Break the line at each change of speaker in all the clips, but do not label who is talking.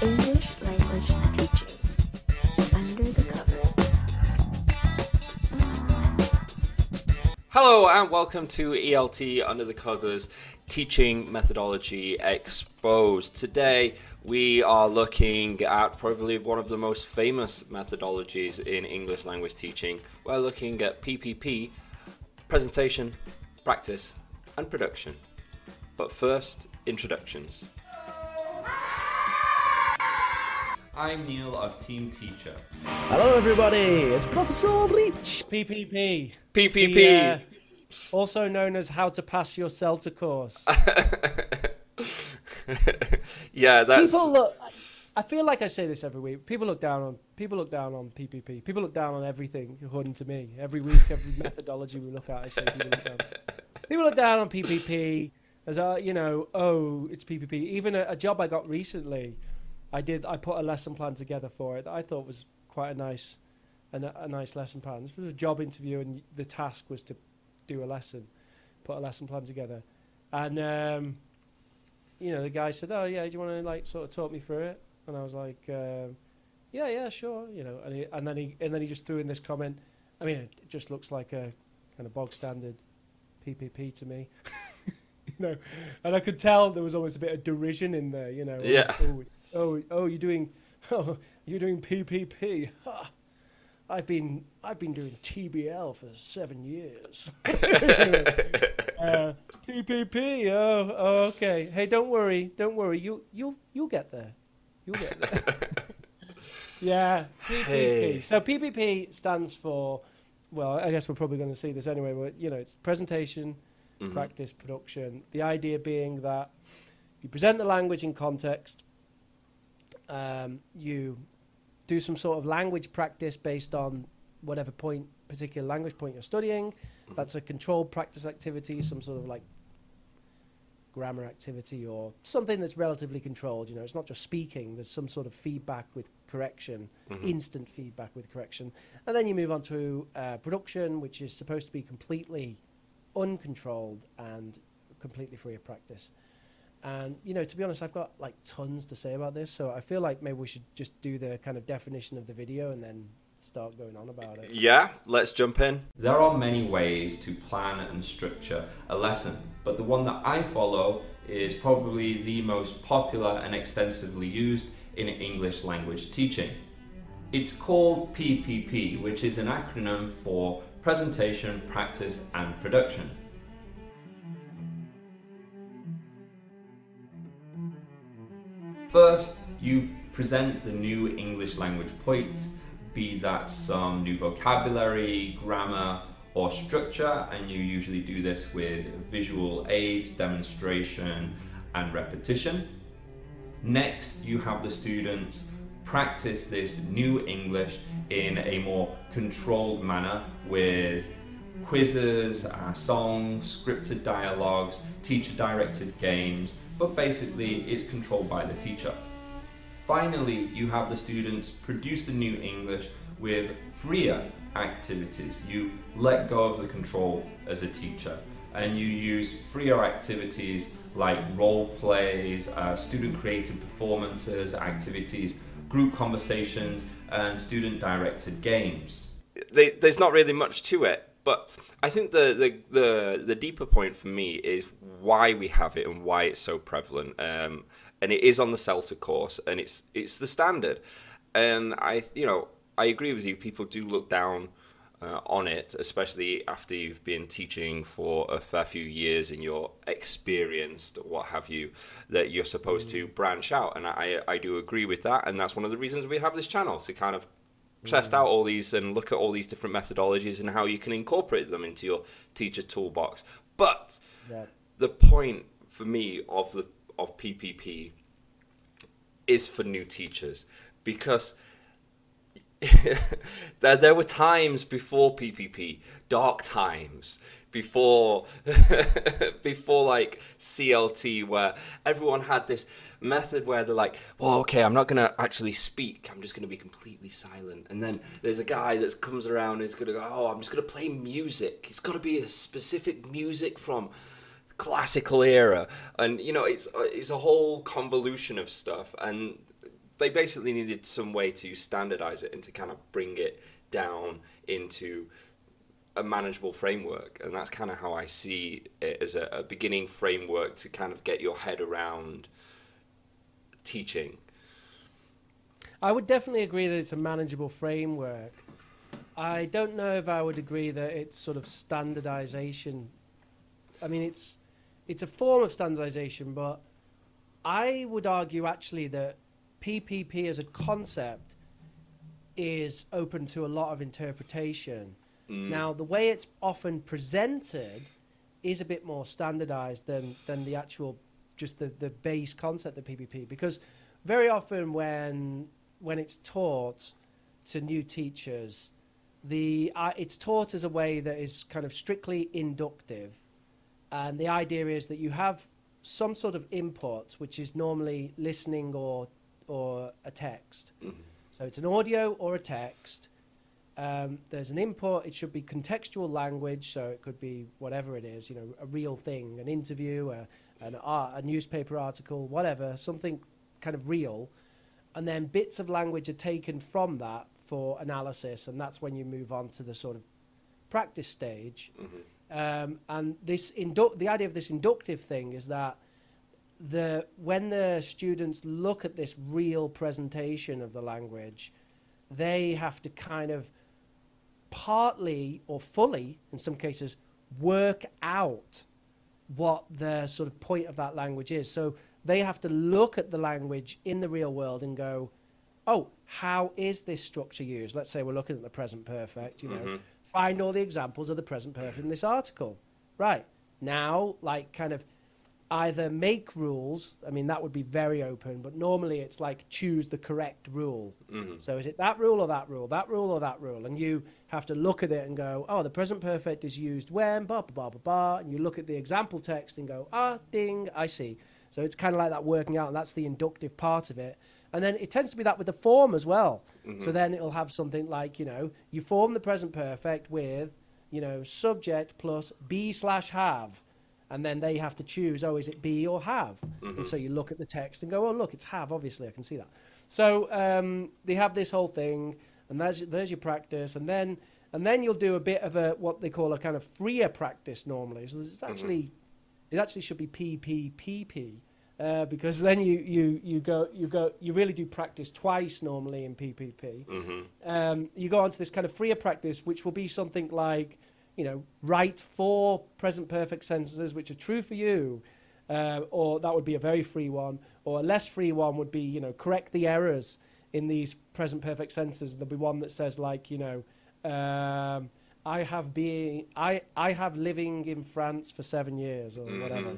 English language teaching. Under the covers.
Hello and welcome to ELT Under the Covers Teaching Methodology Exposed. Today we are looking at probably one of the most famous methodologies in English language teaching. We're looking at PPP, presentation, practice and production. But first, introductions. I'm Neil of Team Teacher.
Hello everybody, it's Professor Reach. PPP.
PPP!
Also known as How to Pass Your CELTA course.
Yeah, that's...
People look, I feel like I say this every week. People look down on PPP. People look down on everything, according to me. Every week, every methodology we look at, I say people look down. People look down on PPP as, it's PPP. Even a job I got recently, I put a lesson plan together for it that I thought was quite a nice lesson plan. This was a job interview, and the task was to do a lesson, put a lesson plan together. And the guy said, "Oh yeah, do you want to sort of talk me through it?" And I was like, "Yeah, sure." And then he just threw in this comment. I mean, it just looks like a kind of bog standard PPP to me. And I could tell there was almost a bit of derision in there,
Yeah.
You're doing PPP. Ha. I've been doing TBL for 7 years. PPP. Oh, okay. Hey, don't worry. You'll get there. You'll get there. Yeah, PPP.
Hey.
So PPP stands for, well, I guess we're probably going to see this anyway, but it's presentation, practice, production. The idea being that you present the language in context, you do some sort of language practice based on whatever particular language point you're studying. That's a controlled practice activity, some sort of grammar activity or something that's relatively controlled. It's not just speaking. There's some sort of feedback with correction, instant feedback with correction. And then you move on to production, which is supposed to be completely uncontrolled and completely free of practice. And, to be honest, I've got tons to say about this. So I feel like maybe we should just do the kind of definition of the video and then start going on about it.
Yeah, let's jump in. There are many ways to plan and structure a lesson, but the one that I follow is probably the most popular and extensively used in English language teaching. It's called PPP, which is an acronym for presentation, practice and production. First, you present the new English language point, be that some new vocabulary, grammar or structure, and you usually do this with visual aids, demonstration and repetition. Next, you have the students practice this new English in a more controlled manner with quizzes, songs, scripted dialogues, teacher-directed games, but basically it's controlled by the teacher. Finally, you have the students produce the new English with freer activities. You let go of the control as a teacher and you use freer activities like role plays, student created performances, activities, group conversations and student-directed games. There's not really much to it, but I think the deeper point for me is why we have it and why it's so prevalent. And it is on the CELTA course, and it's the standard. And I agree with you. People do look down on it, especially after you've been teaching for a fair few years and you're experienced, what have you, that you're supposed to branch out. And I do agree with that. And that's one of the reasons we have this channel, to kind of test out all these and look at all these different methodologies and how you can incorporate them into your teacher toolbox. But the point for me of PPP is for new teachers, because there were times before PPP, dark times, before CLT, where everyone had this method where they're like, well, okay, I'm not going to actually speak. I'm just going to be completely silent. And then there's a guy that comes around and is going to go, oh, I'm just going to play music. It's got to be a specific music from classical era. And, you know, it's a whole convolution of stuff. And
they basically needed some way to standardize it and to kind of bring it down into a manageable framework. And that's kind of how I see it, as a beginning framework to kind of get your head around teaching.
I would definitely agree that it's a manageable framework. I don't know if I would agree that it's sort of standardization. I mean, it's a form of standardization, but I would argue actually that PPP as a concept is open to a lot of interpretation. Now, the way it's often presented is a bit more standardized than the actual, just the base concept of PPP, because very often when it's taught to new teachers, it's taught as a way that is kind of strictly inductive, and the idea is that you have some sort of input, which is normally listening or a text. So it's an audio or a text. There's an input. It should be contextual language, so it could be whatever it is, a real thing, an interview, a newspaper article, whatever, something kind of real. And then bits of language are taken from that for analysis, and that's when you move on to the sort of practice stage. And the idea of this inductive thing is that when the students look at this real presentation of the language, they have to kind of partly or fully, in some cases, work out what the sort of point of that language is. So they have to look at the language in the real world and go, oh, how is this structure used? Let's say we're looking at the present perfect, find all the examples of the present perfect in this article. Right. Now, like kind of either make rules, I mean, that would be very open, but normally it's like choose the correct rule. So is it that rule or that rule, that rule or that rule? And you have to look at it and go, oh, the present perfect is used when, blah, blah, blah, blah, blah. And you look at the example text and go, ding, I see. So it's kind of like that working out, and that's the inductive part of it. And then it tends to be that with the form as well. So then it'll have something like, you form the present perfect with, subject plus be/have. And then they have to choose, is it be or have? And so you look at the text and go, oh, look, it's have, obviously, I can see that. So they have this whole thing, and there's your practice. And then you'll do a bit of what they call a kind of freer practice normally. So it's actually, it actually should be PPPP. Because then you really do practice twice normally in PPP. You go on to this kind of freer practice, which will be something like, write 4 present perfect sentences which are true for you, or that would be a very free one, or a less free one would be, correct the errors in these present perfect sentences. There'll be one that says like, I have living in France for 7 years, or whatever,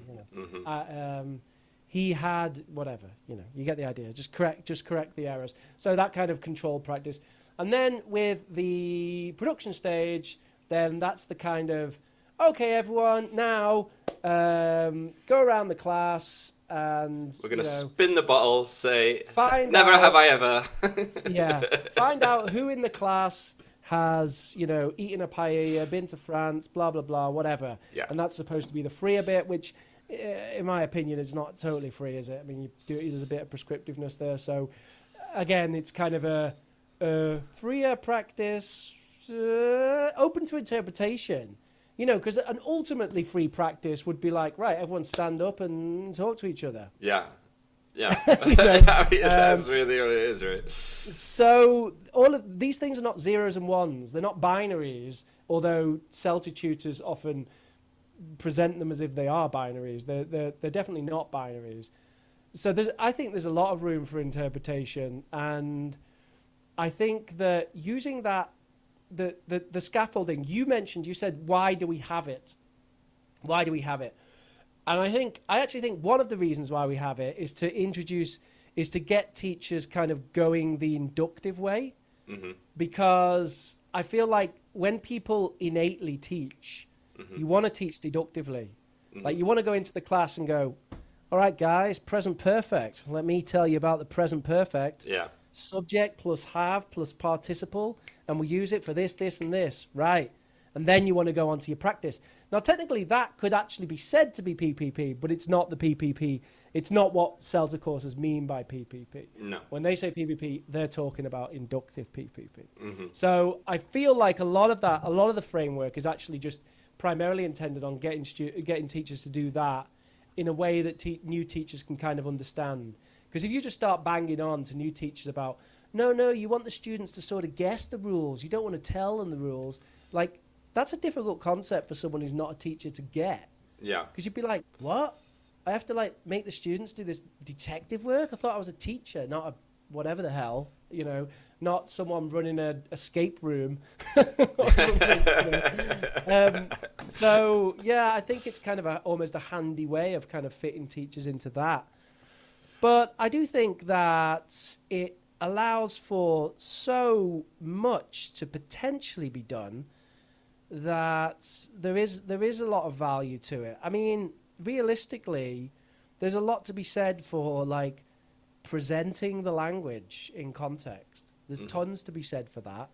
he had whatever, you get the idea. Just correct the errors. So that kind of controlled practice. And then with the production stage, then that's the kind of, okay, everyone, now go around the class and
we're going to spin the bottle, say,
never
have I ever.
Find out who in the class has, eaten a paella, been to France, blah, blah, blah, whatever. Yeah. And that's supposed to be the freer bit, which, in my opinion, is not totally free, is it? I mean, there's a bit of prescriptiveness there. So, again, it's kind of a freer practice, open to interpretation. Because an ultimately free practice would be like, right, everyone stand up and talk to each other.
Yeah. That's really what it is, right?
So all of these things are not zeros and ones. They're not binaries, although CELTA tutors often present them as if they are binaries. They're definitely not binaries. So I think there's a lot of room for interpretation, and I think that using that, the scaffolding you said, why do we have it? Why do we have it? And I actually think one of the reasons why we have it is to get teachers kind of going the inductive way, because I feel like when people innately teach, you want to teach deductively. Like you want to go into the class and go, all right, guys, present perfect. Let me tell you about the present perfect.
Yeah.
Subject plus have plus participle, and we use it for this, this, and this, right? And then you want to go on to your practice. Now, technically, that could actually be said to be PPP, but it's not the PPP It's not what CELTA courses mean by PPP.
No.
When they say PPP, they're talking about inductive PPP.
Mm-hmm.
So I feel like a lot of the framework is actually just primarily intended on getting teachers to do that in a way that new teachers can kind of understand. Because if you just start banging on to new teachers about, no, you want the students to sort of guess the rules, you don't want to tell them the rules, like, that's a difficult concept for someone who's not a teacher to get.
Yeah.
Because you'd be like, what? I have to, like, make the students do this detective work? I thought I was a teacher, not a whatever the hell, you know, not someone running an escape room or something. You know? So, yeah, I think it's kind of almost a handy way of kind of fitting teachers into that. But I do think that it allows for so much to potentially be done that there is a lot of value to it. I mean, realistically, there's a lot to be said for, like, presenting the language in context. There's tons to be said for that.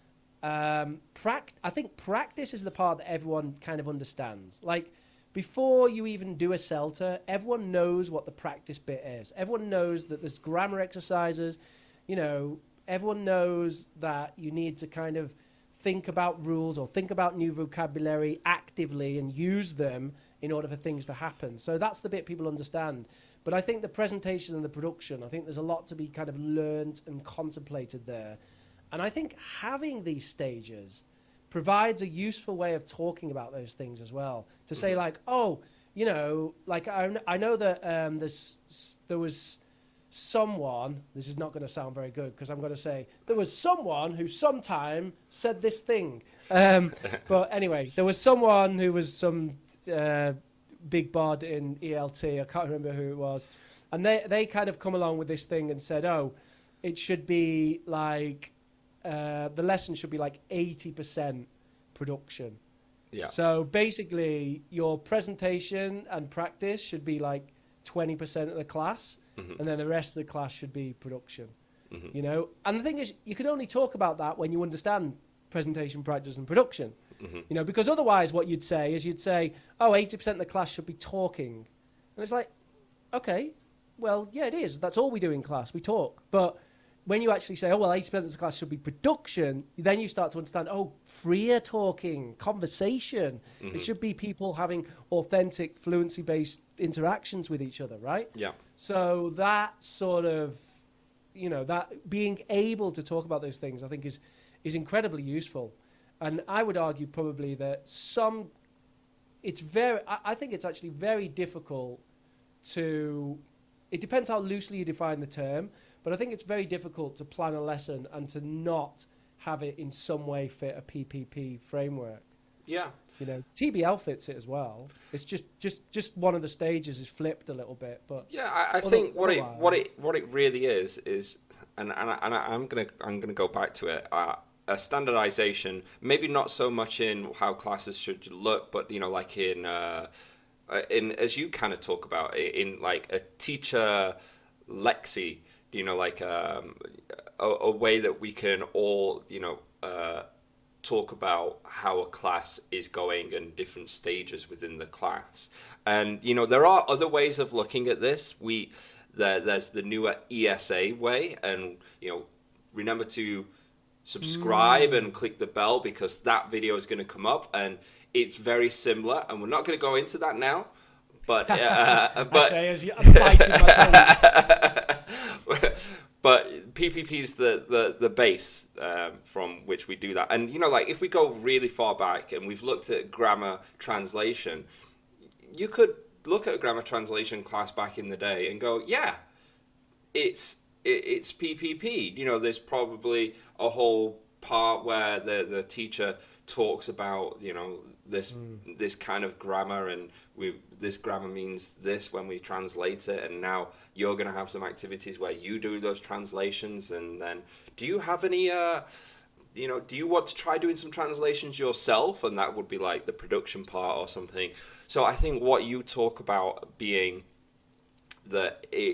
I think practice is the part that everyone kind of understands. Like, before you even do a CELTA, everyone knows what the practice bit is. Everyone knows that there's grammar exercises. You know, everyone knows that you need to kind of think about rules or think about new vocabulary actively and use them in order for things to happen. So that's the bit people understand. But I think the presentation and the production, I think there's a lot to be kind of learned and contemplated there. And I think having these stages provides a useful way of talking about those things as well. To say like, oh, you know, like I know that there was someone, this is not going to sound very good because I'm going to say, there was someone who sometime said this thing. But anyway, there was someone who was some big bod in ELT, I can't remember who it was. And they kind of come along with this thing and said, oh, it should be like, the lesson should be like 80% production.
Yeah.
So basically, your presentation and practice should be like 20% of the class, and then the rest of the class should be production. You know, and the thing is, you can only talk about that when you understand presentation, practice, and production. You know, because otherwise, what you'd say is oh, 80% of the class should be talking, and it's like, okay, well, yeah, it is. That's all we do in class. We talk, but when you actually say, oh, well, 80% of the class should be production, then you start to understand, oh, freer talking, conversation. It should be people having authentic, fluency-based interactions with each other, right?
Yeah.
So that sort of, you know, that being able to talk about those things, I think is incredibly useful. And I would argue probably that I think it's actually very difficult to, it depends how loosely you define the term, but I think it's very difficult to plan a lesson and to not have it in some way fit a PPP framework.
Yeah.
You know, TBL fits it as well. It's just one of the stages is flipped a little bit, but
yeah, I think what it really is, and I'm gonna go back to it. A standardization, maybe not so much in how classes should look, but you know, like in as you kind of talk about in like a teacher lexi. You know, like a way that we can all, you know, talk about how a class is going and different stages within the class. And, you know, there are other ways of looking at this. There's the newer ESA way. And, you know, remember to subscribe and click the bell because that video is going to come up. And it's very similar. And we're not going to go into that now. But,
I'm biting my tongue.
But PPP is the base from which we do that. And, you know, like if we go really far back and we've looked at grammar translation, you could look at a grammar translation class back in the day and go, yeah, it's PPP. You know, there's probably a whole part where the teacher talks about, you know, this kind of grammar, and this grammar means this when we translate it, and now you're going to have some activities where you do those translations. And then do you have any you know, do you want to try doing some translations yourself? And that would be like the production part or something. So I think what you talk about being the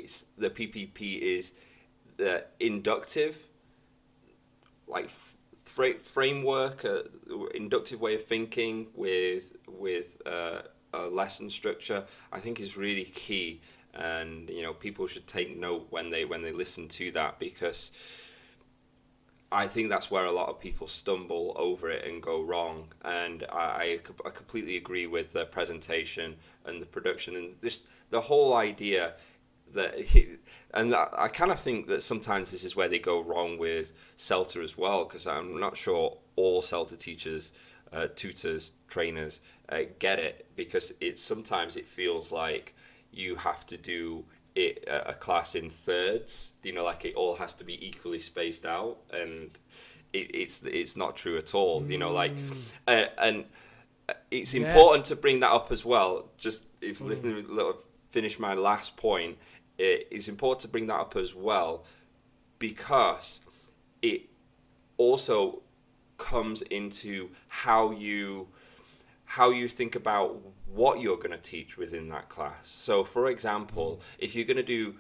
PPP is the inductive, like framework, inductive way of thinking with a lesson structure, I think is really key. and people should take note when they listen to that, because I think that's where a lot of people stumble over it and go wrong. And I completely agree with the presentation and the production and just the whole idea that and I kind of think that sometimes this is where they go wrong with CELTA as well, because I'm not sure all CELTA teachers, tutors, trainers get it, because sometimes it feels like you have to do a class in thirds, like it all has to be equally spaced out, and it's not true at all. And it's important to bring that up as well. Just if finish my last point, it's important to bring that up as well, because it also comes into how you think about what you're going to teach within that class. So, for example, if you're going to do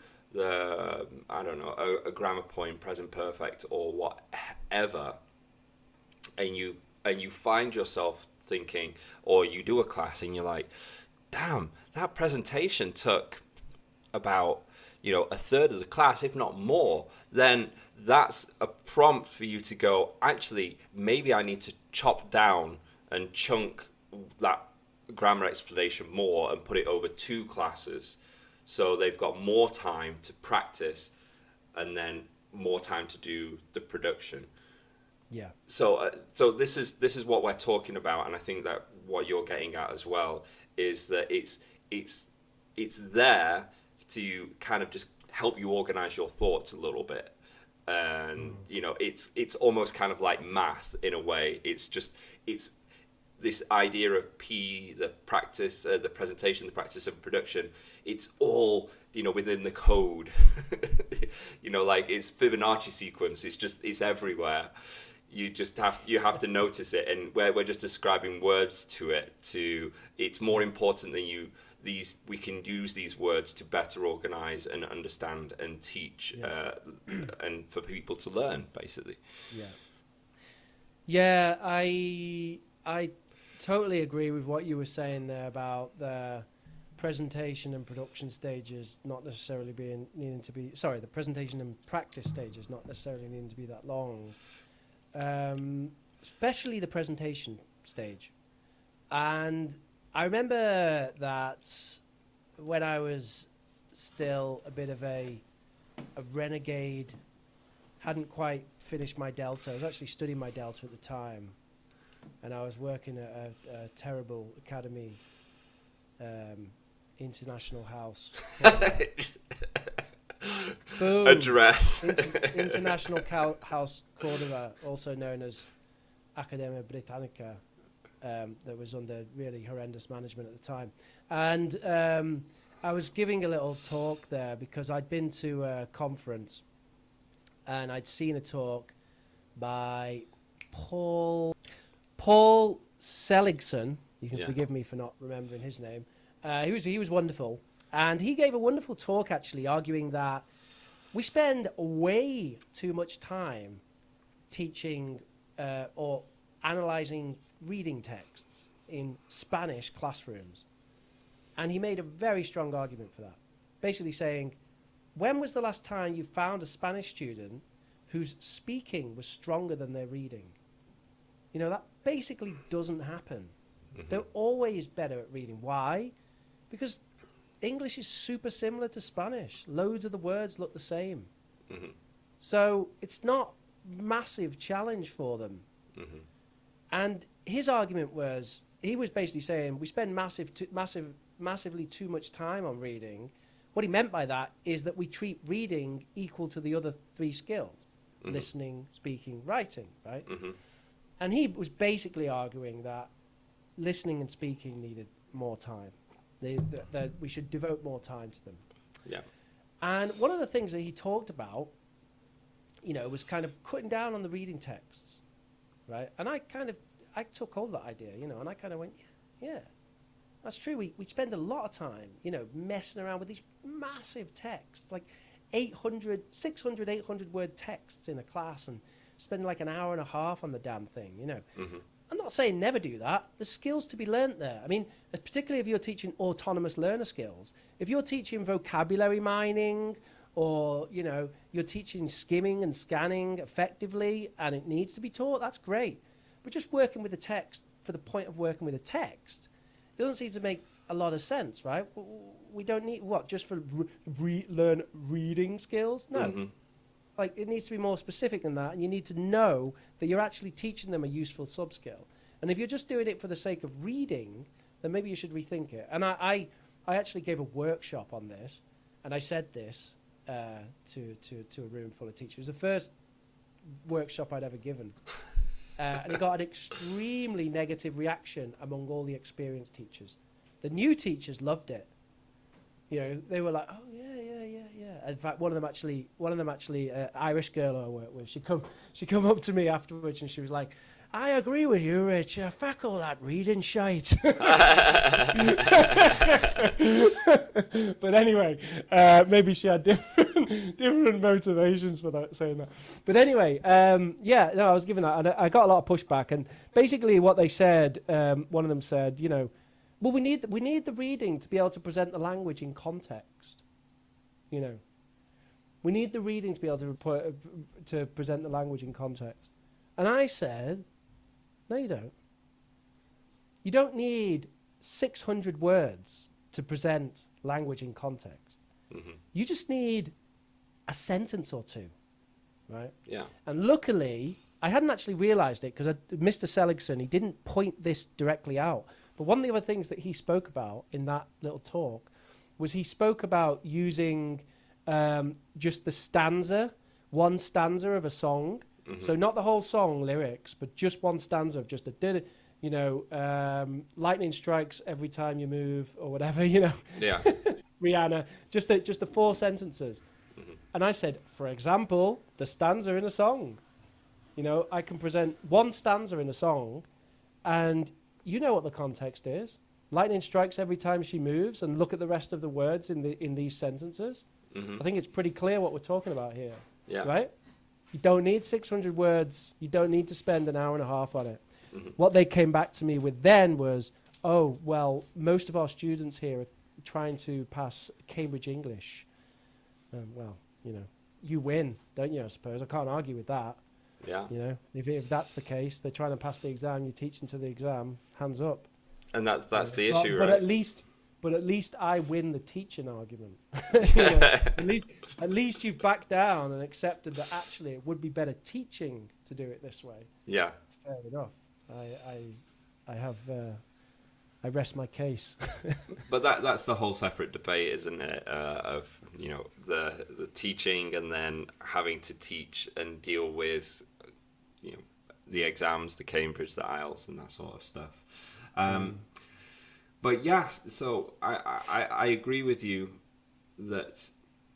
a grammar point, present perfect, or whatever, and you find yourself thinking, or you do a class and you're like, damn, that presentation took about a third of the class, if not more, then that's a prompt for you to go, actually, maybe I need to chop down and chunk that grammar explanation more and put it over 2 classes, so they've got more time to practice and then more time to do the production.
Yeah.
So this is what we're talking about, and I think that what you're getting at as well is that it's there to kind of just help you organize your thoughts a little bit, and it's almost kind of like math in a way. It's this idea of the practice, the presentation, the practice of production. It's all within the code. Like it's Fibonacci sequence. It's everywhere. You have to notice it, and we're just describing words to it. It's more important than we can use these words to better organize and understand and teach, and for people to learn, basically.
Yeah, I totally agree with what you were saying there about the presentation and production stages not necessarily the presentation and practice stages not necessarily needing to be that long, especially the presentation stage. And I remember that when I was still a bit of a renegade, hadn't quite finished my Delta. I was actually studying my Delta at the time, and I was working at a terrible academy, International House. Boom.
Address.
International House Cordova, also known as Accademia Britannica, that was under really horrendous management at the time. And I was giving a little talk there because I'd been to a conference and I'd seen a talk by Paul Seligson. You can forgive me for not remembering his name. He was wonderful. And he gave a wonderful talk, actually, arguing that we spend way too much time teaching or analyzing reading texts in Spanish classrooms. And he made a very strong argument for that, basically saying, when was the last time you found a Spanish student whose speaking was stronger than their reading? That basically doesn't happen. Mm-hmm. They're always better at reading. Why? Because English is super similar to Spanish. Loads of the words look the same. Mm-hmm. So it's not a massive challenge for them. Mm-hmm. And his argument was, he was basically saying we spend massively too much time on reading. What he meant by that is that we treat reading equal to the other 3 skills, mm-hmm. listening, speaking, writing, right? Mm-hmm. And he was basically arguing that listening and speaking needed more time. That we should devote more time to them. Yeah. And one of the things that he talked about, was kind of cutting down on the reading texts, right? And I took hold of that idea, and I kind of went, yeah, that's true. We spend a lot of time, messing around with these massive texts, like 600, 800 word texts in a class, and spend like an hour and a half on the damn thing, Mm-hmm. And not saying never do that. There's skills to be learnt there. I mean, particularly if you're teaching autonomous learner skills. If you're teaching vocabulary mining, or, you know, you're teaching skimming and scanning effectively and it needs to be taught, that's great. But just working with a text for the point of working with a text, it doesn't seem to make a lot of sense, right? We don't need, what, just for learn reading skills? No.
Mm-hmm.
Like, it needs to be more specific than that, and you need to know that you're actually teaching them a useful sub-skill. And if you're just doing it for the sake of reading, then maybe you should rethink it. And I actually gave a workshop on this, and I said this to a room full of teachers. It was the first workshop I'd ever given. And it got an extremely negative reaction among all the experienced teachers. The new teachers loved it. You know, they were like, "Oh yeah." In fact, one of them actually, Irish girl I work with, she come up to me afterwards and she was like, "I agree with you, Rich. Fuck all that reading shite." But anyway, maybe she had different motivations for that, saying that. But anyway, I was given that, and I got a lot of pushback. And basically, what they said, one of them said, you know, well, we need the reading to be able to present the language in context. You know, we need the reading to be able to present the language in context. And I said, no, you don't. You don't need 600 words to present language in context.
Mm-hmm.
You just need a sentence or two, right?
Yeah.
And luckily, I hadn't actually realized it because Mr. Seligson, he didn't point this directly out. But one of the other things that he spoke about in that little talk was he spoke about using just the stanza, one stanza of a song.
Mm-hmm.
So not the whole song lyrics, but just one stanza of just lightning strikes every time you move or whatever, you know.
Yeah.
Rihanna, just the 4 sentences.
Mm-hmm.
And I said, for example, the stanza in a song. You know, I can present one stanza in a song and you know what the context is. Lightning strikes every time she moves, and look at the rest of the words in these sentences.
Mm-hmm.
I think it's pretty clear what we're talking about here.
Yeah.
Right? You don't need 600 words. You don't need to spend an hour and a half on it.
Mm-hmm.
What they came back to me with then was, oh, well, most of our students here are trying to pass Cambridge English. Well, you know, you win, don't you, I suppose? I can't argue with that.
Yeah.
You know, if that's the case, they're trying to pass the exam, you're teaching to the exam, hands up.
And that's the issue,
but
right?
At least I win the teaching argument. You know, at least you've backed down and accepted that actually it would be better teaching to do it this way.
Yeah.
Fair enough. I rest my case.
But that's the whole separate debate, isn't it? Of, you know, the teaching and then having to teach and deal with, you know, the exams, the Cambridge, the IELTS, and that sort of stuff. But yeah, so I agree with you that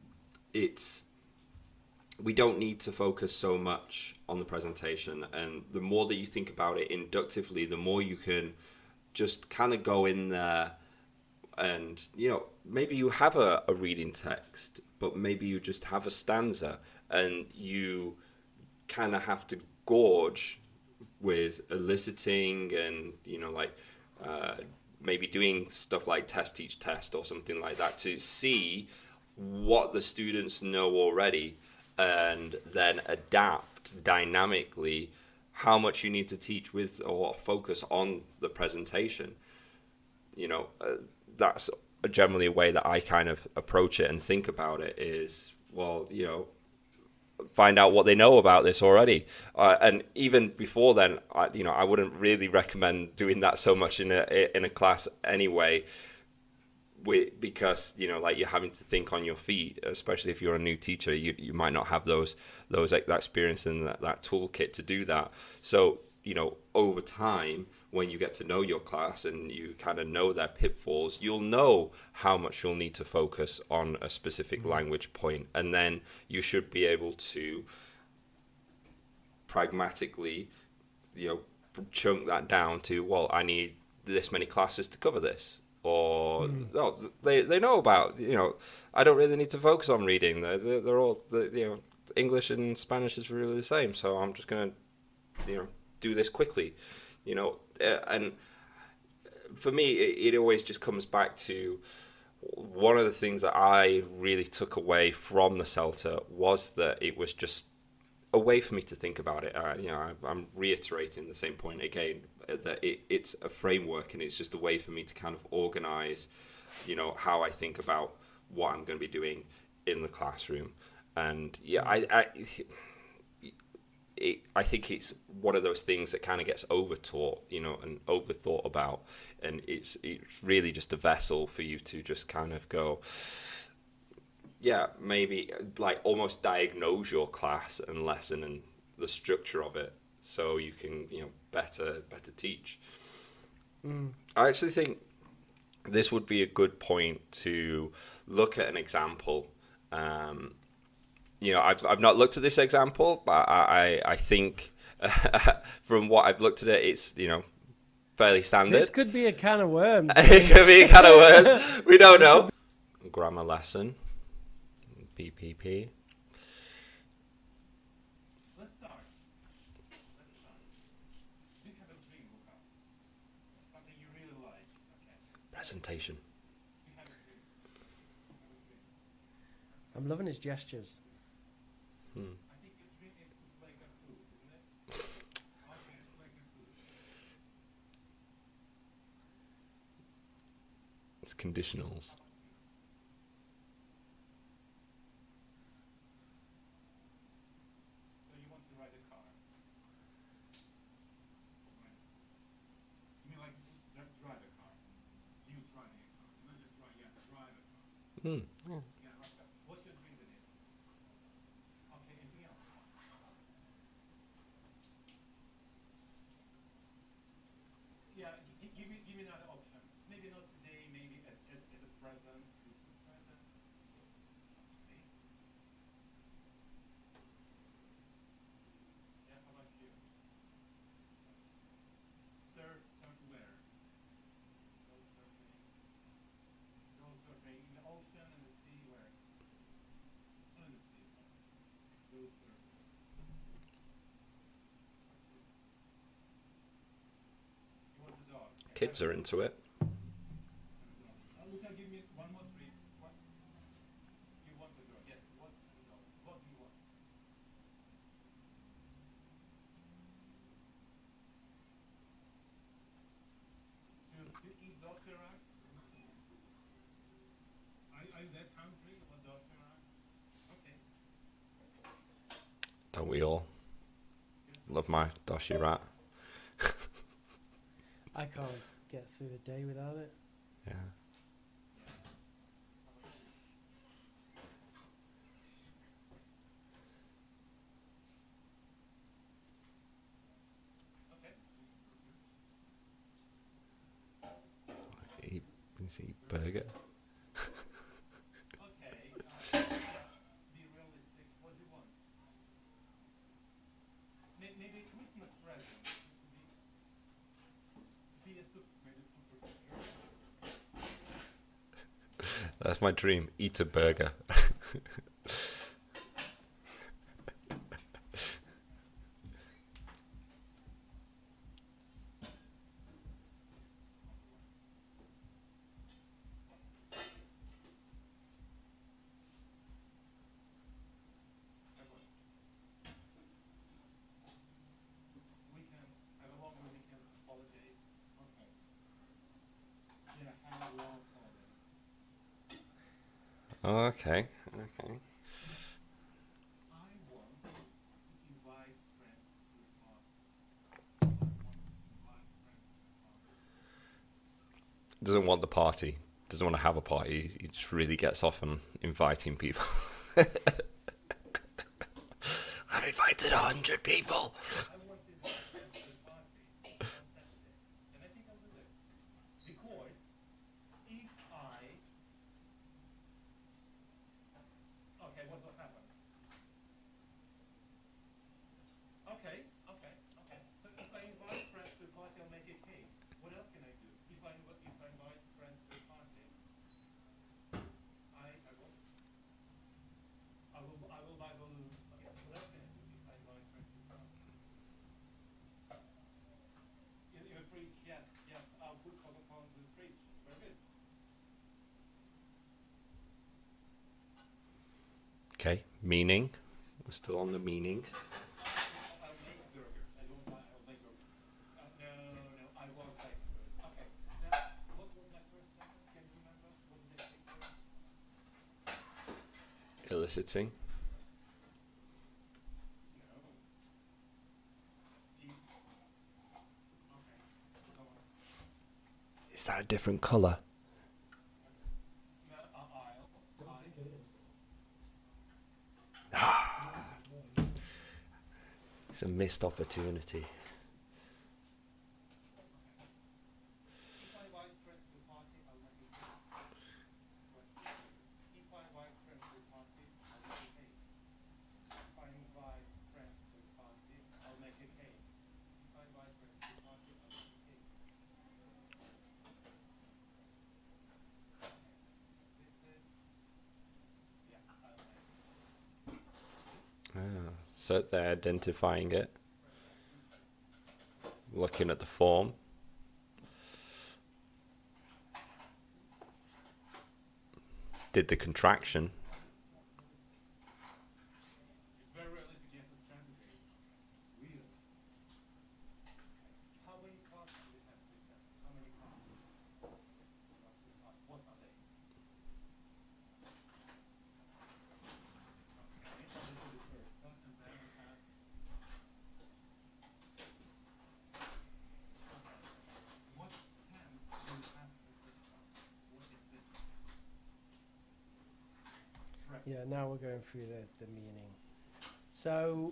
we don't need to focus so much on the presentation, and the more that you think about it inductively, the more you can just kind of go in there and, you know, maybe you have a reading text, but maybe you just have a stanza and you kind of have to gorge with eliciting and, you know, like maybe doing stuff like test, teach, test or something like that to see what the students know already and then adapt dynamically how much you need to teach with or focus on the presentation. You know, that's generally a way that I kind of approach it and think about it is, well, you know, find out what they know about this already. And even before then, I wouldn't really recommend doing that so much in a class anyway, because, you know, like you're having to think on your feet, especially if you're a new teacher, you might not have that experience and that toolkit to do that. So, you know, over time, when you get to know your class and you kind of know their pitfalls, you'll know how much you'll need to focus on a specific language point, and then you should be able to pragmatically, you know, chunk that down to, well, I need this many classes to cover this. Or no, they know about, you know, I don't really need to focus on reading. They're all, you know, English and Spanish is really the same. So I'm just gonna, you know, do this quickly. you know, and for me, it always just comes back to one of the things that I really took away from the CELTA was that it was just a way for me to think about it. You know, I'm reiterating the same point again, that it's a framework, and it's just a way for me to kind of organize, you know, how I think about what I'm going to be doing in the classroom. And yeah, I think it's one of those things that kind of gets overtaught, you know, and overthought about, and it's really just a vessel for you to just kind of go, yeah, maybe like almost diagnose your class and lesson and the structure of it, so you can, you know, better teach. I actually think this would be a good point to look at an example. You know, I've not looked at this example, but I think from what I've looked at it, it's, you know, fairly standard.
This could be a can of worms.
It could be a can of worms. We don't know. Grammar lesson. PPP.
Let's start. You have a dream, Luca. Something you really like. Okay.
Presentation.
You have a dream.
I'm loving his gestures.
I think your dream is to play Cartoon, isn't it? Okay, play Cartoon.
It's conditionals.
So you want to ride a car. Right. You mean like drive a car? You driving a car. Not just drive, yeah, drive a car. Yeah, right. What's your dream in it? Okay, anything else? Yeah, give me another option. Maybe not today, maybe as a present, Christmas present. Okay. Yeah, how about you? Surf where? Go surfing in the ocean and the sea, where? Oh, in the sea. Go surfing. You want the dog?
Kids are into it.
Luca, give me one more treat. What? You want the dog? Yes. What the dog? What do you want? To eat doshirак? Are you that hungry? You want doshirак? Okay.
Don't we all? Love my doshirat.
I can't get through the day without it.
Yeah.
Okay.
Eat burger.
Okay. Be realistic. What do you want? Maybe a Christmas present. Be a super.
That's my dream. Eat a burger.
Weekend. Have a long weekend holiday. Okay. Yeah, have a long holiday.
Okay.
I want to invite friends to the party.
Doesn't want the party. Doesn't want to have a party. He just really gets off on inviting people. I've invited 100 people.
I want to invite friends to the party on Saturday. And I think I'll do this. Because if I... Okay, what will happen? Okay. So if I invite friends to the party, I'll make a cake. What else can I do? If I invite friends to the party, I will buy balloons. Okay, what else can I do if I invite friends to the party?
Okay, meaning. We're still on the meaning.
I'll make burger. I don't buy. I'll make burger. No. I won't make burger. Okay. Now, what was my first sentence? Can you remember? What did I say first?
Eliciting.
No. Okay. Go on.
Is that a different colour?
No, I'll.
It's a missed opportunity.
If I invite friends to a party, I'll make a cake. If I invite friends to a party, I'll make a cake. If I invite friends to a party, I'll make a cake. If I invite friends to a party, I'll make a cake. Yeah, I'll make.
So they're identifying it. Looking at the form. Did the contraction.
It's very early to get the candidate. Really? How many cards do we have this time? How many cards? What are they? Okay, so this is the first one, and then we have. Okay. What pen do you have with this one? What is this? Right.
Yeah, now we're going through the meaning. So,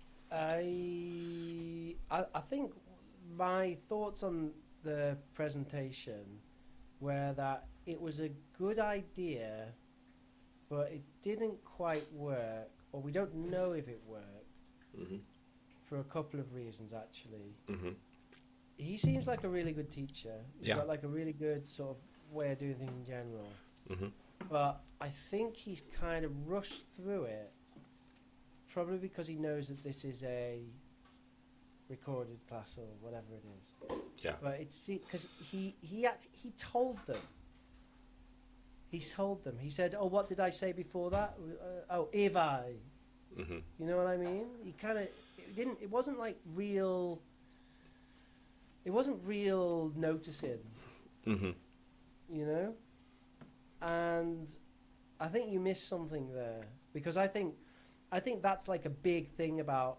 I think my thoughts on the presentation were that it was a good idea, but it didn't quite work, or we don't know if it worked,
Mm-hmm.
for a couple of reasons, actually.
Mm-hmm.
He seems like a really good teacher. He's
Yeah.
got like a really good sort of way of doing things in general.
Mm-hmm.
But I think he's kind of rushed through it, probably because he knows that this is a recorded class or whatever it is.
Yeah.
But it's because he told them. He told them. He said, "Oh, what did I say before that? Oh, if I."
Mm-hmm.
You know what I mean? He kind of it didn't. It wasn't like real. It wasn't real noticing.
Mm-hmm.
You know, and I think you missed something there, because I think that's like a big thing about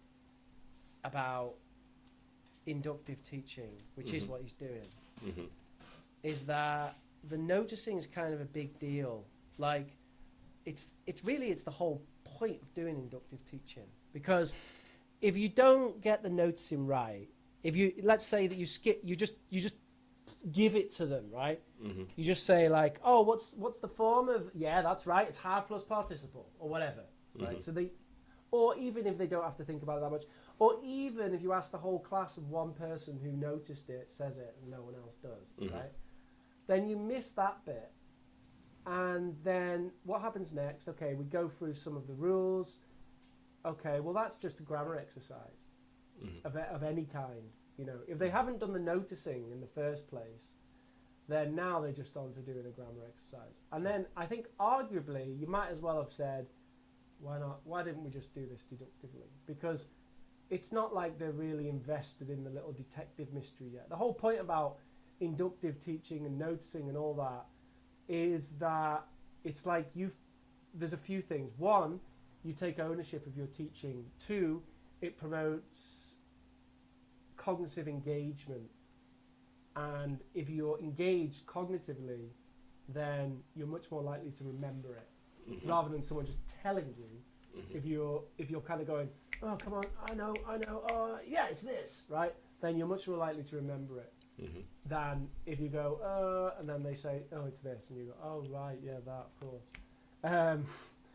inductive teaching, which is
Mhm.
what he's doing,
Mm-hmm.
is that the noticing is kind of a big deal. Like, it's the whole point of doing inductive teaching, because if you don't get the noticing right, if you, let's say that you just give it to them, right?
Mm-hmm.
You just say like, oh, what's the form of, yeah, that's right, it's have plus participle or whatever, right?
Mhm.
So they, or even if they don't have to think about it that much, or even if you ask the whole class of one person who noticed it, says it, and no one else does,
Mhm.
right? Then you miss that bit. And then what happens next? Okay, we go through some of the rules. Okay, well, that's just a grammar exercise
Mm-hmm.
of any kind. You know, if they haven't done the noticing in the first place, then now they're just on to doing a grammar exercise. And then I think arguably you might as well have said, why not? Why didn't we just do this deductively? Because it's not like they're really invested in the little detective mystery yet. The whole point about inductive teaching and noticing and all that is that it's like there's a few things. One, you take ownership of your teaching. Two, it promotes cognitive engagement, and if you're engaged cognitively, then you're much more likely to remember it,
Mm-hmm.
rather than someone just telling you.
Mm-hmm.
If you're kind of going, oh, come on, I know, oh yeah, it's this, right? Then you're much more likely to remember it
Mm-hmm.
than if you go, and then they say, oh, it's this, and you go, oh right, yeah, that, of course.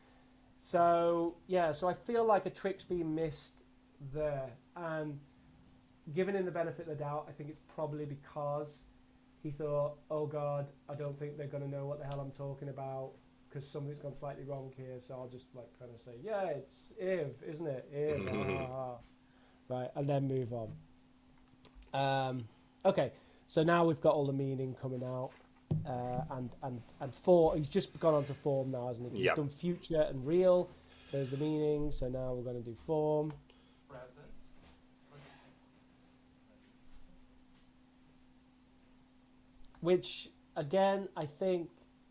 So I feel like a trick's being missed there, and given him the benefit of the doubt, I think it's probably because he thought, oh God, I don't think they're going to know what the hell I'm talking about, because something's gone slightly wrong here, so I'll just like kind of say, yeah, it's if, isn't it? If, right, and then move on. Okay, so now we've got all the meaning coming out. and for he's just gone on to form now, hasn't he? He's
Yeah.
done future and real. There's the meaning. So now we're going to do form.
Present.
Which again, I think,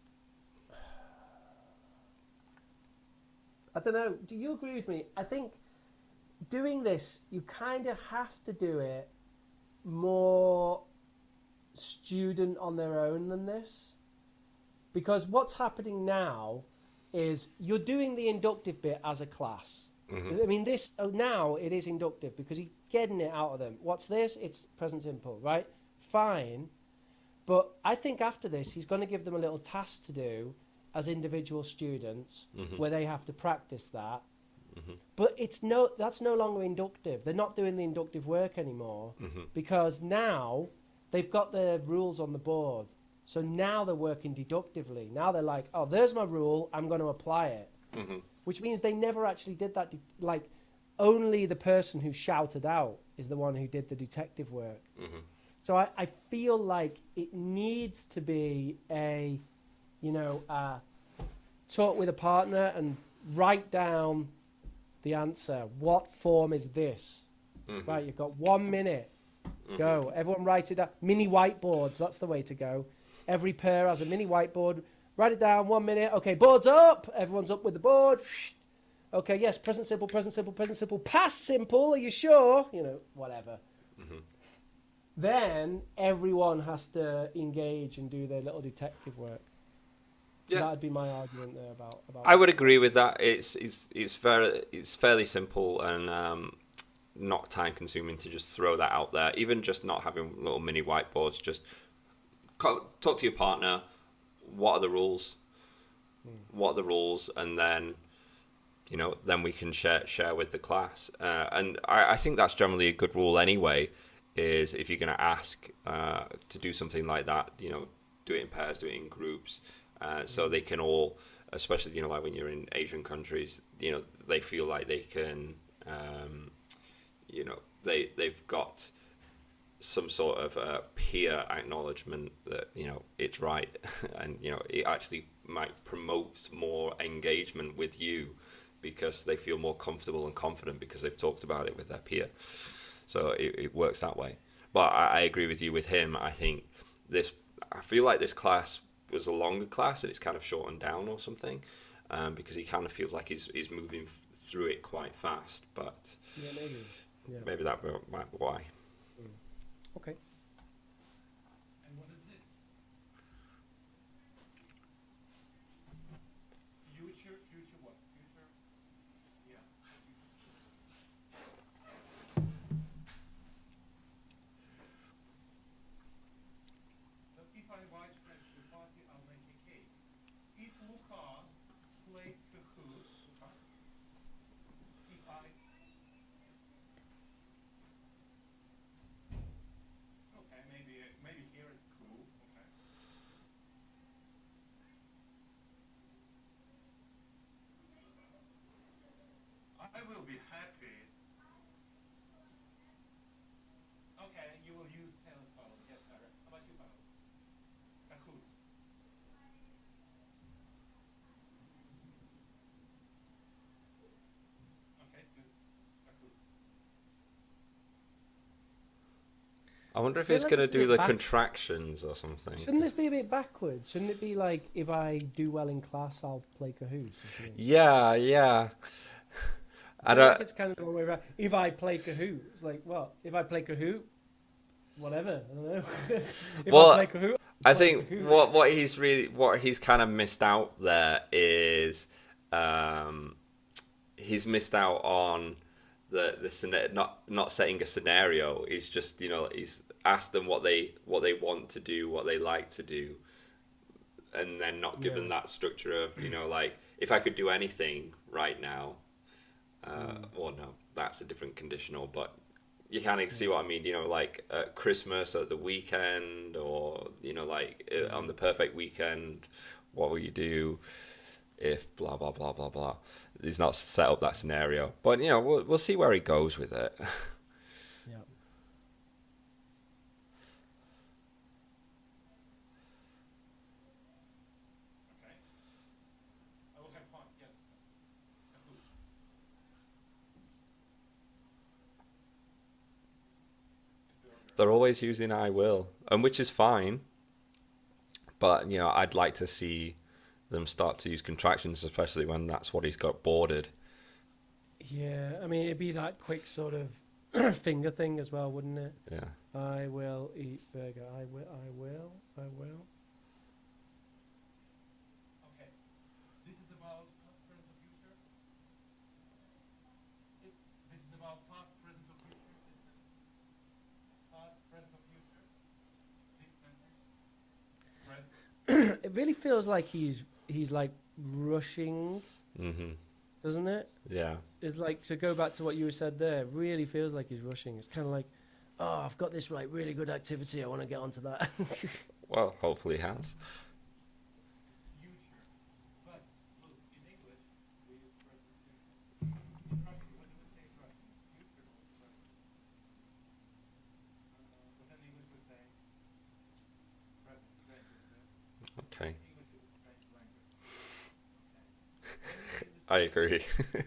I don't know. Do you agree with me? I think doing this, you kind of have to do it more student on their own than this, because what's happening now is you're doing the inductive bit as a class. I mean, this now it is inductive because he's getting it out of them. What's this? It's present simple, right? Fine. But I think after this, he's going to give them a little task to do as individual students where they have to practice that. But that's no longer inductive. They're not doing the inductive work anymore because now they've got their rules on the board. So now they're working deductively. Now they're like, oh, there's my rule. I'm going to apply it. Which means they never actually did that. Like, only the person who shouted out is the one who did the detective work. So I feel like it needs to be talk with a partner and write down the answer. What form is this? Right, you've got 1 minute. Go. Everyone write it down. Mini whiteboards, that's the way to go. Every pair has a mini whiteboard. Write it down, 1 minute. Okay, board's up. Everyone's up with the board. Okay, yes, present simple, present simple, present simple. Past simple, are you sure? Whatever. Then everyone has to engage and do their little detective work. So
Yeah.
that'd be my argument there about
I would agree with that. It's fairly simple and not time consuming to just throw that out there. Even just not having little mini whiteboards. Just talk to your partner. What are the rules? What are the rules? And then, then we can share with the class. And I think that's generally a good rule anyway. Is if you're going to ask to do something like that, do it in pairs, do it in groups, so they can all, especially like when you're in Asian countries, they feel like they can, they've got some sort of peer acknowledgement that it's right, and it actually might promote more engagement with you because they feel more comfortable and confident because they've talked about it with their peer. So it works that way. But I agree with you with him. I feel like this class was a longer class and it's kind of shortened down or something, because he kind of feels like he's moving through it quite fast. But
Yeah, maybe. Yeah.
maybe that might be why.
Okay.
And what is it? Future what? Future? Yeah. So if I invite friends to the party, I'll make a cake. If Luca played Kahoot, if I... Okay, maybe here it's cool. Okay. I will be happy. Okay, you will use telephone. Yes, sir. How about you, Paolo? Kahoot. Okay, good. Kahoot.
I wonder if
feel
he's
like
going to
it's a
do
bit
the
back-
contractions or something.
Shouldn't this be a bit backwards? Shouldn't it be like, if I do well in class, I'll play Kahoot? or something?
Yeah.
I feel like it's kind of the wrong way around. If I play Kahoot, it's like, what? If I play Kahoot, whatever. I don't know. If
Well,
I play Kahoot,
I
I'll play
think
Kahoot.
what he's kind of missed out there is he's missed out on not setting a scenario. He's just he's asked them what they want to do, what they like to do, and then not given that structure of like, if I could do anything right now, well, no, that's a different conditional, but you kind of see what I mean, like at Christmas or at the weekend, or like on the perfect weekend, what will you do if blah blah blah blah blah. He's not set up that scenario, but we'll see where he goes with it.
Yeah.
they're always using I will, and which is fine. But, you know, I'd like to see them start to use contractions, especially when that's what he's got boarded.
Yeah, I mean, it'd be that quick sort of finger thing as well, wouldn't it?
Yeah.
I will eat burger. I will.
Okay. This is about past, present, or future. This is about past, present, or future. Past, present, or future. This sentence. Present.
It really feels like he's like rushing,
Mm-hmm.
doesn't it?
Yeah.
It's like, to go back to what you said there, it really feels like he's rushing. It's kind of like, oh, I've got this really good activity. I want to get onto that.
Well, hopefully he has.
Future. But look, in English, we use present simple. In Russian, what do we say in Russian? Future or present? But then English would say present. Strange, isn't it?
Okay.
English is a strange language.
I agree.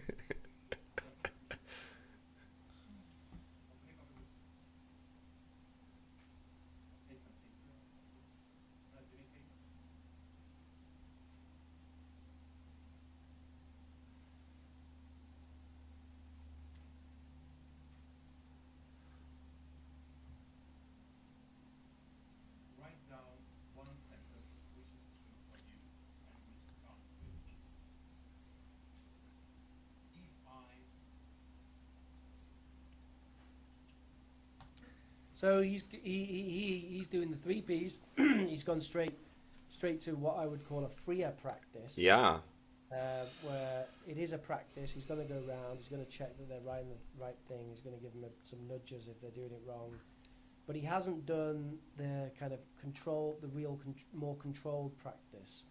Write down one sentence which is true for you and which starts with if I.
So he's doing the 3Ps. He's gone straight to what I would call a freer practice.
Yeah.
Where it is a practice. He's going to go around. He's going to check that they're writing the right thing. He's going to give them some nudges if they're doing it wrong. But he hasn't done the kind of more controlled practice,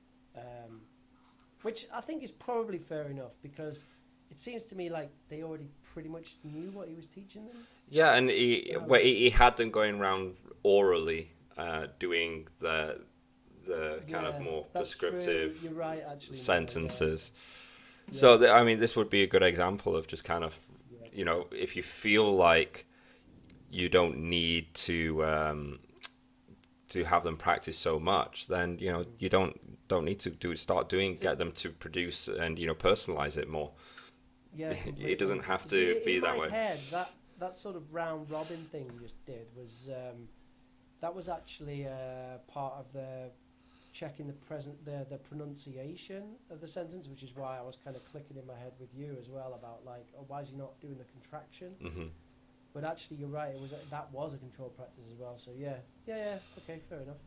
which I think is probably fair enough, because it seems to me like they already pretty much knew what he was teaching them.
Yeah, and he had them going around orally, doing the kind of more
that's
prescriptive
true. You're right, actually.
sentences.
Yeah.
So, I mean, this would be a good example of just kind of,
Yeah.
you know, if you feel like you don't need to have them practice so much, then, you know, you don't need to get them to produce and, you know, personalize it more.
Yeah,
It doesn't have
See,
to
in
be that
my
way.
head, that sort of round robin thing you just did was that was actually part of the checking the pronunciation of the sentence, which is why I was kind of clicking in my head with you as well about like, oh, why is he not doing the contraction?
Hmm.
But actually, you're right. That was a control practice as well. So yeah. Okay, fair enough.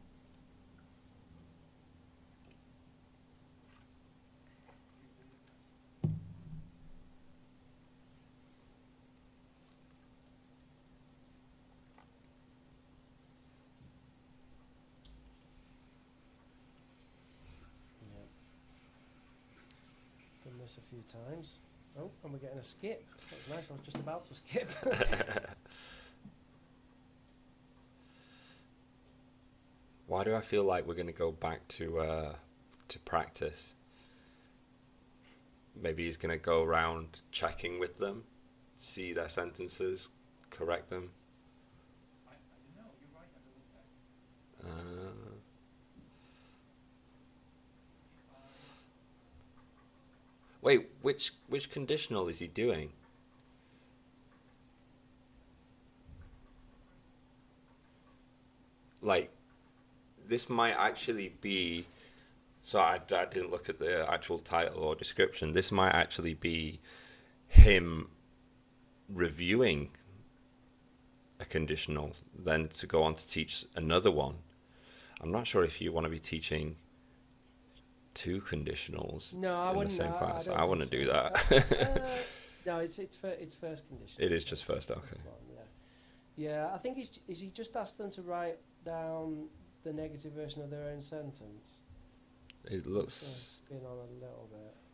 Yeah. Done this a few times. Oh, and we're getting a skip. That was nice. I was just about to skip.
Why do I feel like we're going to go back to practice? Maybe he's going to go around checking with them, see their sentences, correct them.
I don't know. You're right. I don't know that.
Wait, which conditional is he doing? Like, this might actually be. So I didn't look at the actual title or description. This might actually be him reviewing a conditional, then to go on to teach another one. I'm not sure if you want to be teaching two conditionals
No, I
in the
wouldn't.
same class.
don't
I
think
wouldn't
so.
do that.
No, it's first condition.
It is just first,
That's
okay.
fine, yeah. I think he just asked them to write down the negative version of their own sentence.
It
So
looks.
spin on a little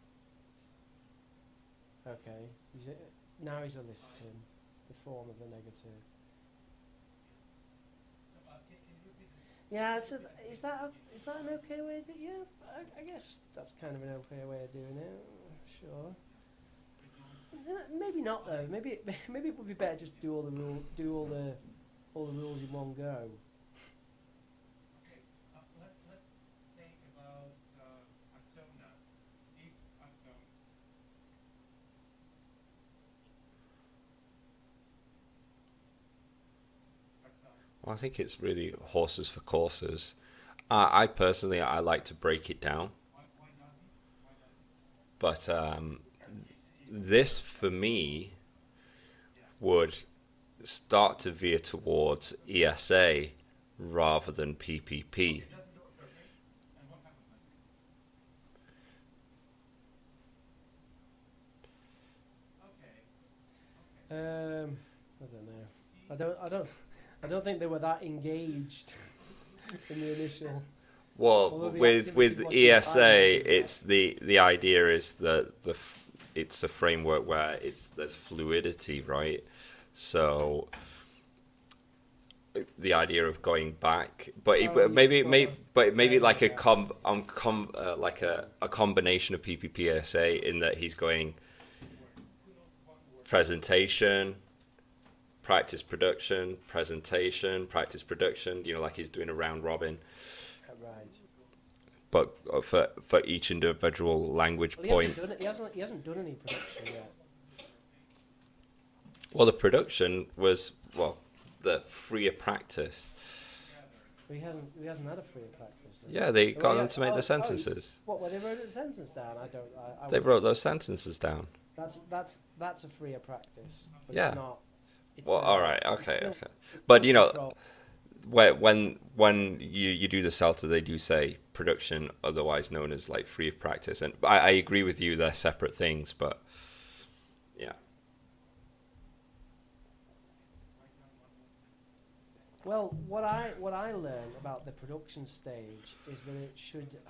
bit. Okay. Now he's eliciting the form of the negative. Yeah, is that an okay way to? Yeah, I guess that's kind of an okay way of doing it. Sure. Maybe not though. Maybe it would be better just to do all the all the rules in one go.
Okay, let's think about Atona. If Atona.
Well, I think it's really horses for courses. I personally, I like to break it down,
Why doesn't?
but this for me would start to veer towards ESA rather than PPP.
It doesn't look perfect. And what happens then? Okay.
I don't know. I don't think they were that engaged in the initial.
Well,
Although the
with
activity was
ESA,
designed to do
it's the idea is that it's a framework where there's fluidity, right? So the idea of going back, but
Oh, yeah,
maybe
yeah,
like
yeah.
like a combination of PPPSA in that he's going presentation, practice production, presentation, practice production. You know, like he's doing a round robin.
Right.
But for each individual language
Well,
point.
he hasn't done any production yet.
Well, the production was the freer practice.
But he hasn't had a free practice. Then.
Yeah, they
Oh,
got
yeah.
them to make
Oh,
the sentences.
What? Where they wrote the sentence down? I don't. I
They
wouldn't-
wrote those sentences down.
That's a freer practice. But
Yeah.
It's not. It's
Well,
a-
all right,
it's
okay,
still-
okay.
it's
But
still
you know,
control.
when you do the CELTA, they do say production, otherwise known as like free practice, and I agree with you, they're separate things, but yeah.
Well, what I learned about the production stage is that it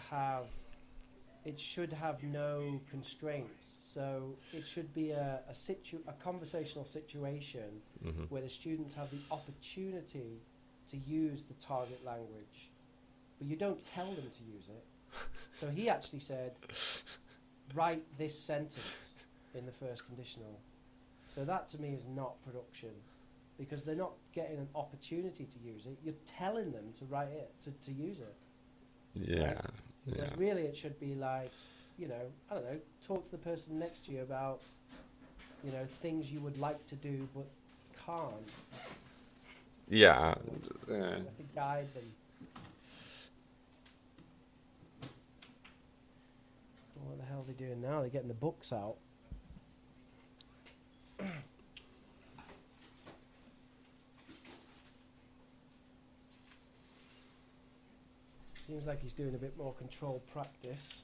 should have no constraints. So it should be a conversational situation
Hmm.
where the students have the opportunity to use the target language, but you don't tell them to use it. So he actually said, write this sentence in the first conditional. So that to me is not production, because they're not getting an opportunity to use it. You're telling them to write it, to use it.
Yeah,
Whereas really it should be like, I don't know, talk to the person next to you about, things you would like to do but can't.
yeah.
You have to guide them. What the hell are they doing now? They're getting the books out. Seems like he's doing a bit more controlled practice.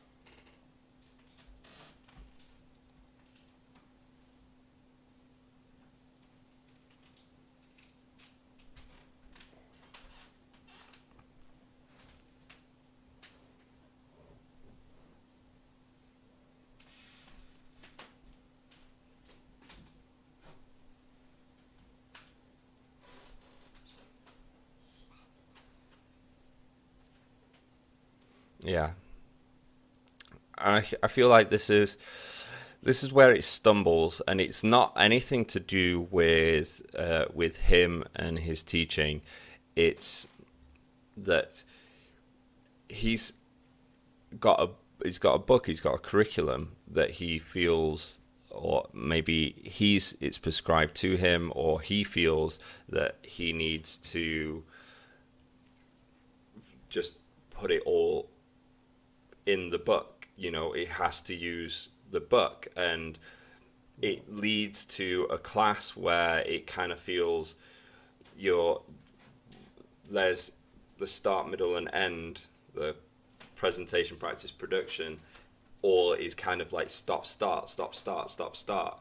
Yeah. I feel like this is where it stumbles, and it's not anything to do with him and his teaching. It's that he's got a book, he's got a curriculum that he feels, or maybe it's prescribed to him, or he feels that he needs to just put it all in the book. It has to use the book, and it leads to a class where it kind of feels there's the start, middle, and end, the presentation, practice, production, all is kind of like stop, start, stop, start, stop, start,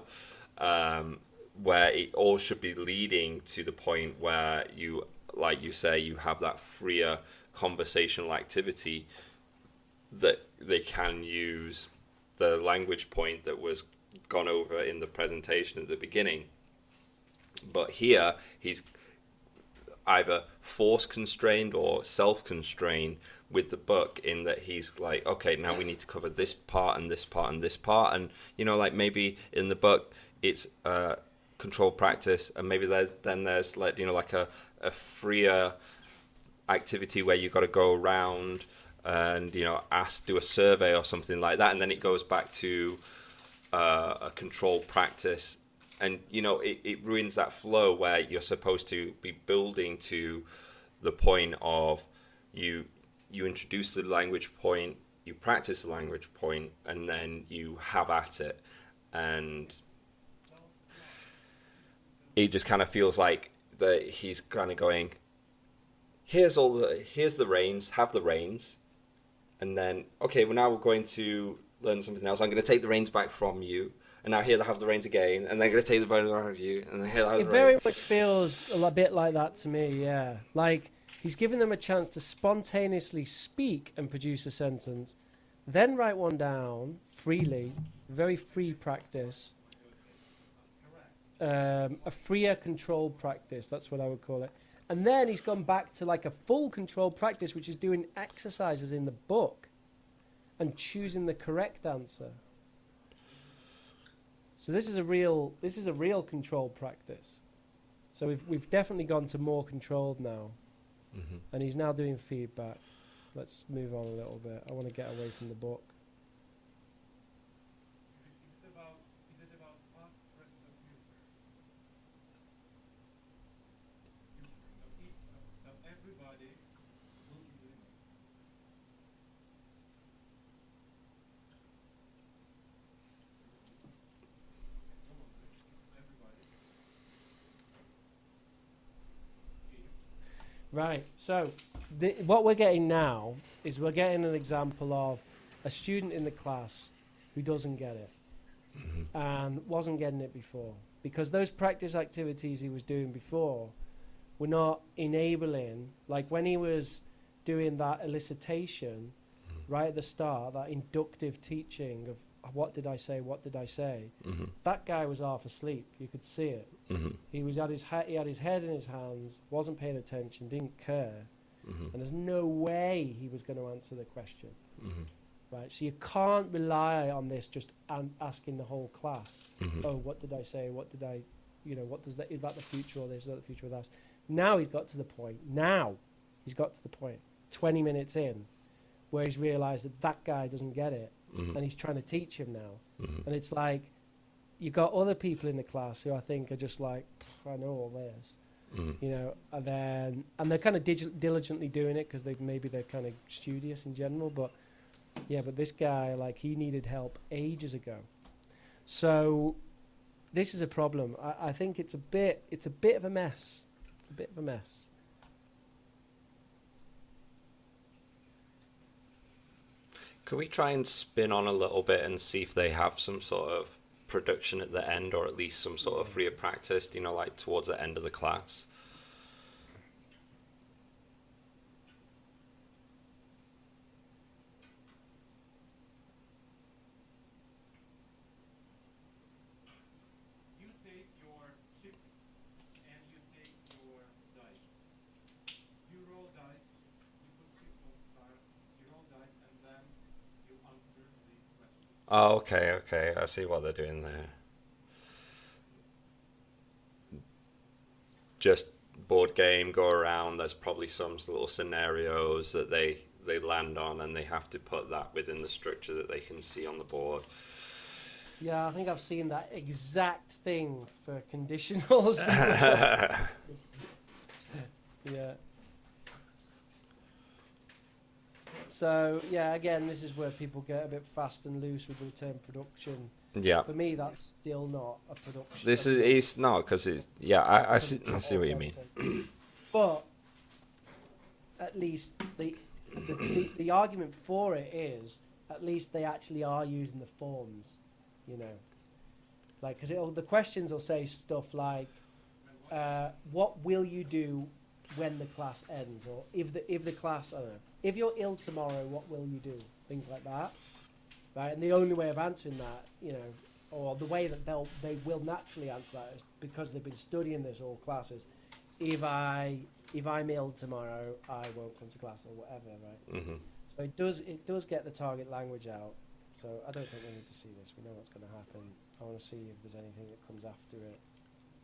where it all should be leading to the point where you, like you say, you have that freer conversational activity that they can use the language point that was gone over in the presentation at the beginning. But here, he's either force constrained or self constrained with the book, in that he's like, okay, now we need to cover this part and this part and this part, and like maybe in the book it's controlled practice, and maybe then there's like, you know, like a freer activity where you've got to go around and, you know, do a survey or something like that, and then it goes back to a controlled practice, and, you know, it ruins that flow where you're supposed to be building to the point of you introduce the language point, you practice the language point, and then you have at it. And it just kind of feels like that he's kind of going, here's the reins, have the reins, and then, okay, well, now we're going to learn something else. I'm going to take the reins back from you, and now here I have the reins again, and then I'm going to take the reins back from you, and then here I have
It
the
very
reins.
much feels a bit like that to me, yeah. Like, he's giving them a chance to spontaneously speak and produce a sentence, then write one down freely, very free practice, a freer controlled practice, that's what I would call it. And then he's gone back to like a full controlled practice, which is doing exercises in the book and choosing the correct answer. So this is a real controlled practice. So we've definitely gone to more controlled now.
Mm-hmm.
And he's now doing feedback. Let's move on a little bit. I want to get away from the book.
Is it about past, present, and future? So everybody will be doing it. Everybody.
Right. So what we're getting now is we're getting an example of a student in the class who doesn't get it and wasn't getting it before, because those practice activities he was doing before were not enabling, like when he was doing that elicitation right at the start, that inductive teaching of what did I say,
Mm-hmm.
that guy was half asleep. You could see it.
Mm-hmm.
He had his head in his hands, wasn't paying attention, didn't care,
Mm-hmm.
and there's no way he was going to answer the question.
Mm-hmm.
Right, so you can't rely on this just asking the whole class,
Mm-hmm.
oh, what did I say? What did I, you know, what does that, is that the future or this, is that the future of that? Now he's got to the point, 20 minutes in, where he's realised that guy doesn't get it,
Mm-hmm.
and he's trying to teach him now.
Mm-hmm.
And it's like, you got other people in the class who I think are just like, I know all this,
Mm-hmm.
you know, and they're kind of diligently doing it because maybe they're kind of studious in general, but yeah, but this guy, like, he needed help ages ago. So this is a problem. I think it's a bit of a mess. It's a bit of a mess.
Could we try and spin on a little bit and see if they have some sort of production at the end, or at least some sort of freer practice, you know, like towards the end of the class?
You take your chips and you take your dice. You roll dice, you put chips on the side, you roll dice, and then you answer the question.
Oh, okay, I see what they're doing there. Just board game, go around, there's probably some little scenarios that they land on, and they have to put that within the structure that they can see on the board.
Yeah, I think I've seen that exact thing for conditionals. Yeah. So, yeah, again, this is where people get a bit fast and loose with the term production.
Yeah.
For me, that's still not a production.
This is, it's not, because it's, yeah, I see what you mean.
But at least the argument for it is, at least they actually are using the forms, you know. Like, because the questions will say stuff like, what will you do when the class ends? Or if the class, I don't know, if you're ill tomorrow, what will you do? Things like that. Right? And the only way of answering that, you know, or the way that they will naturally answer that is because they've been studying this all classes. If I'm ill tomorrow, I won't come to class or whatever, right?
Mm-hmm.
So it does get the target language out. So I don't think we need to see this. We know what's going to happen. I want to see if there's anything that comes after it.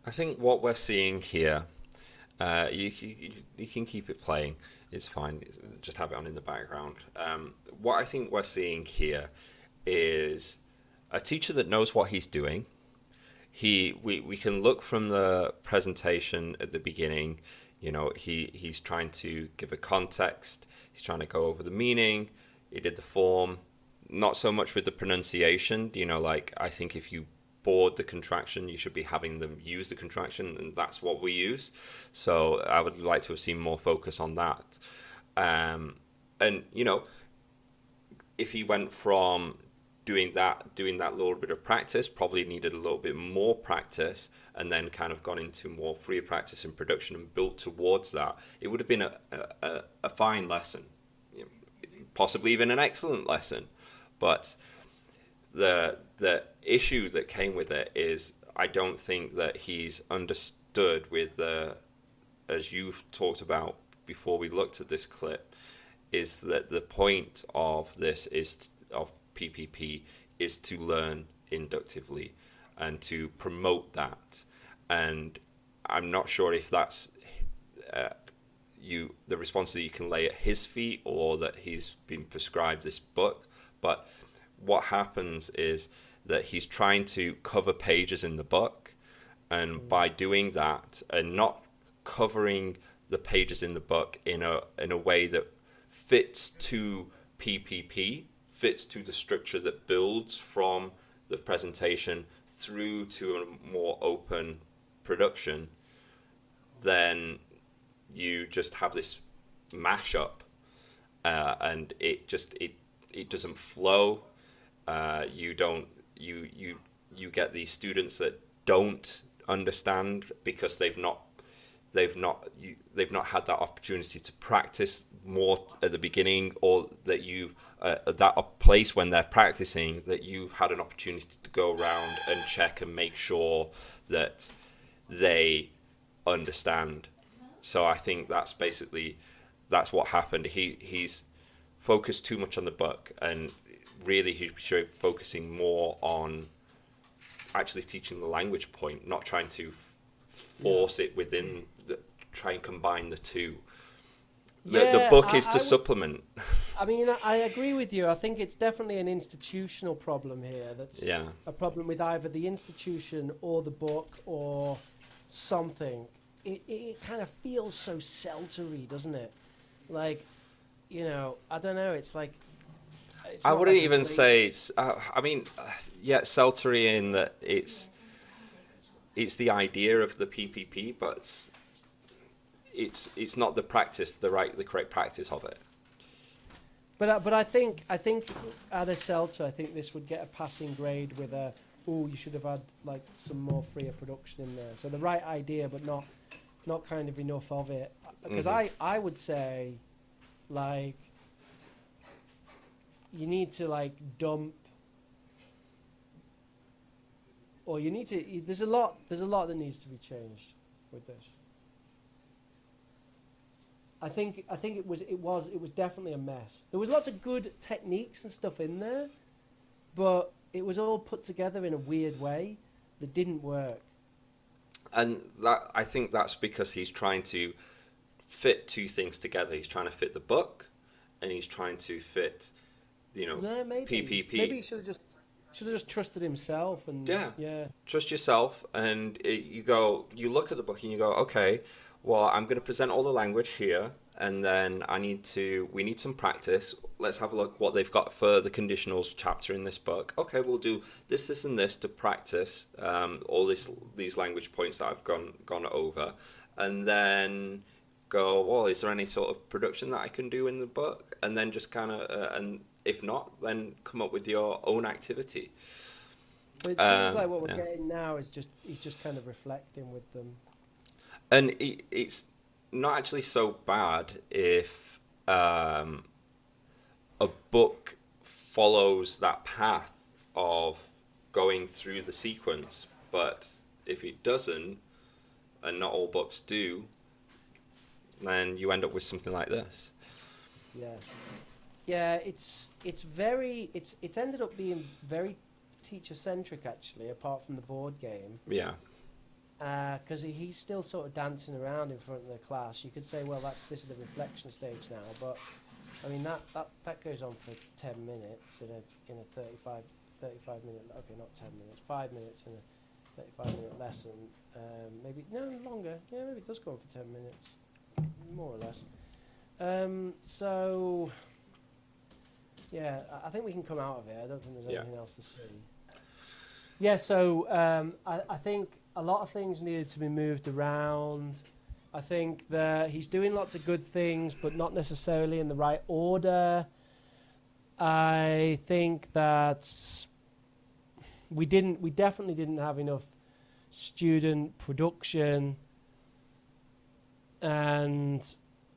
I think what we're seeing here, you can keep it playing. It's fine. Just have it on in the background. What I think we're seeing here is a teacher that knows what he's doing. We can look from the presentation at the beginning. You know, he's trying to give a context. He's trying to go over the meaning. He did the form. Not so much with the pronunciation. You know, like, I think if you board the contraction, you should be having them use the contraction, and that's what we use. So I would like to have seen more focus on that. And, you know, if he went from doing that little bit of practice, probably needed a little bit more practice, and then kind of gone into more free practice in production and built towards that, it would have been a fine lesson, you know, possibly even an excellent lesson. But the issue that came with it is, I don't think that he's understood with the, as you've talked about before we looked at this clip, is that the point of this is of PPP is to learn inductively and to promote that. And I'm not sure if that's the response that you can lay at his feet, or that he's been prescribed this book. But what happens is that he's trying to cover pages in the book, and by doing that and not covering the pages in the book in a way that fits to PPP, fits to the structure that builds from the presentation through to a more open production, then you just have this mashup, and it doesn't flow. You get these students that don't understand because they've not had that opportunity to practice more at the beginning, or that that place when they're practicing, that you've had an opportunity to go around and check and make sure that they understand. So I think that's what happened. He's focused too much on the book, and really he should be focusing more on actually teaching the language point, not trying to force it within try and combine the two. The book is to supplement.
I mean, I agree with you. I think it's definitely an institutional problem here. That's a problem with either the institution or the book or something. It kind of feels so Seltery, doesn't it? Like, you know, I don't know. It's like...
I wouldn't even say... Seltery in that it's the idea of the PPP, but it's not the practice, the correct practice of it.
But I think at a Seltzer, I think this would get a passing grade with you should have had like some more freer production in there. So the right idea, but not kind of enough of it. Because I would say, like, you need to like dump, or you need to. There's a lot that needs to be changed with this. I think it was definitely a mess. There was lots of good techniques and stuff in there, but it was all put together in a weird way that didn't work.
And I think that's because he's trying to fit two things together. He's trying to fit the book, and he's trying to fit, PPP.
Maybe he should have just trusted himself and
trust yourself. And you look at the book and you go, okay, well, I'm going to present all the language here, and then we need some practice. Let's have a look what they've got for the conditionals chapter in this book. Okay, we'll do this, and this to practice all these language points that I've gone over, and then go, well, is there any sort of production that I can do in the book? And then just kind of, and if not, then come up with your own activity.
But it seems like what we're getting now is he's just kind of reflecting with them.
And it's not actually so bad if a book follows that path of going through the sequence, but if it doesn't, and not all books do, then you end up with something like this.
Yeah, it's ended up being very teacher-centric, actually, apart from the board game.
Yeah.
because he's still sort of dancing around in front of the class. You could say, well, this is the reflection stage now, but I mean that goes on for 10 minutes in a 35 minute, okay, not 10 minutes, 5 minutes in a 35-minute lesson. Maybe no longer. Yeah, maybe it does go on for 10 minutes, more or less. So yeah, I think we can come out of it. I don't think there's anything else to say. Yeah, so I think a lot of things needed to be moved around. I think that he's doing lots of good things, but not necessarily in the right order. I think that we definitely didn't have enough student production, and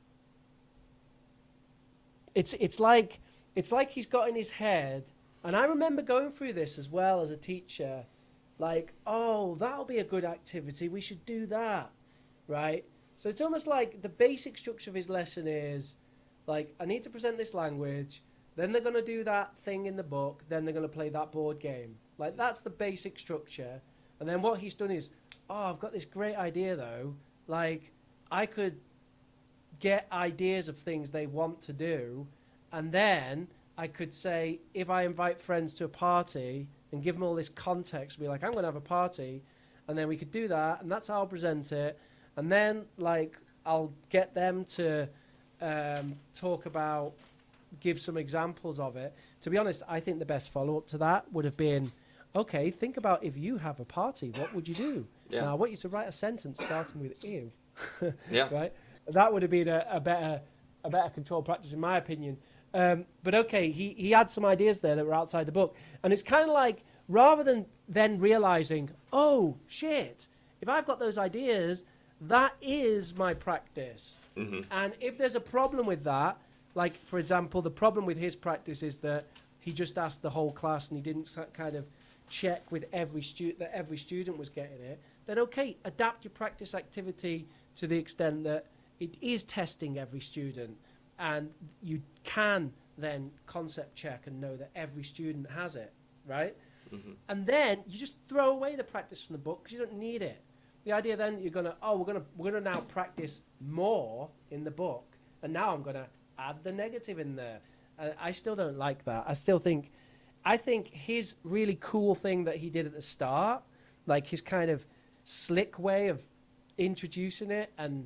it's like he's got in his head. And I remember going through this as well as a teacher, like, oh, that'll be a good activity, we should do that, right? So it's almost like the basic structure of his lesson is, like, I need to present this language, then they're going to do that thing in the book, then they're going to play that board game. Like, that's the basic structure. And then what he's done is, oh, I've got this great idea, though. Like, I could get ideas of things they want to do, and then I could say, if I invite friends to a party and give them all this context, be like, I'm going to have a party, and then we could do that, and that's how I'll present it. And then, like, I'll get them to talk about, give some examples of it. To be honest, I think the best follow-up to that would have been, okay, think about if you have a party, what would you do?
Yeah.
Now, I want you to write a sentence starting with if.
Yeah.
Right? That would have been a better control practice, in my opinion. But okay, he had some ideas there that were outside the book. And it's kind of like, rather than then realizing, oh, shit, if I've got those ideas, that is my practice.
Mm-hmm.
And if there's a problem with that, like, for example, the problem with his practice is that he just asked the whole class and he didn't kind of check with every student that every student was getting it, then okay, adapt your practice activity to the extent that it is testing every student. And you can then concept check and know that every student has it, right?
Mm-hmm.
And then you just throw away the practice from the book because you don't need it. The idea then you're gonna, we're gonna now practice more in the book, and now I'm gonna add the negative in there. I still don't like that. I think his really cool thing that he did at the start, like his kind of slick way of introducing it and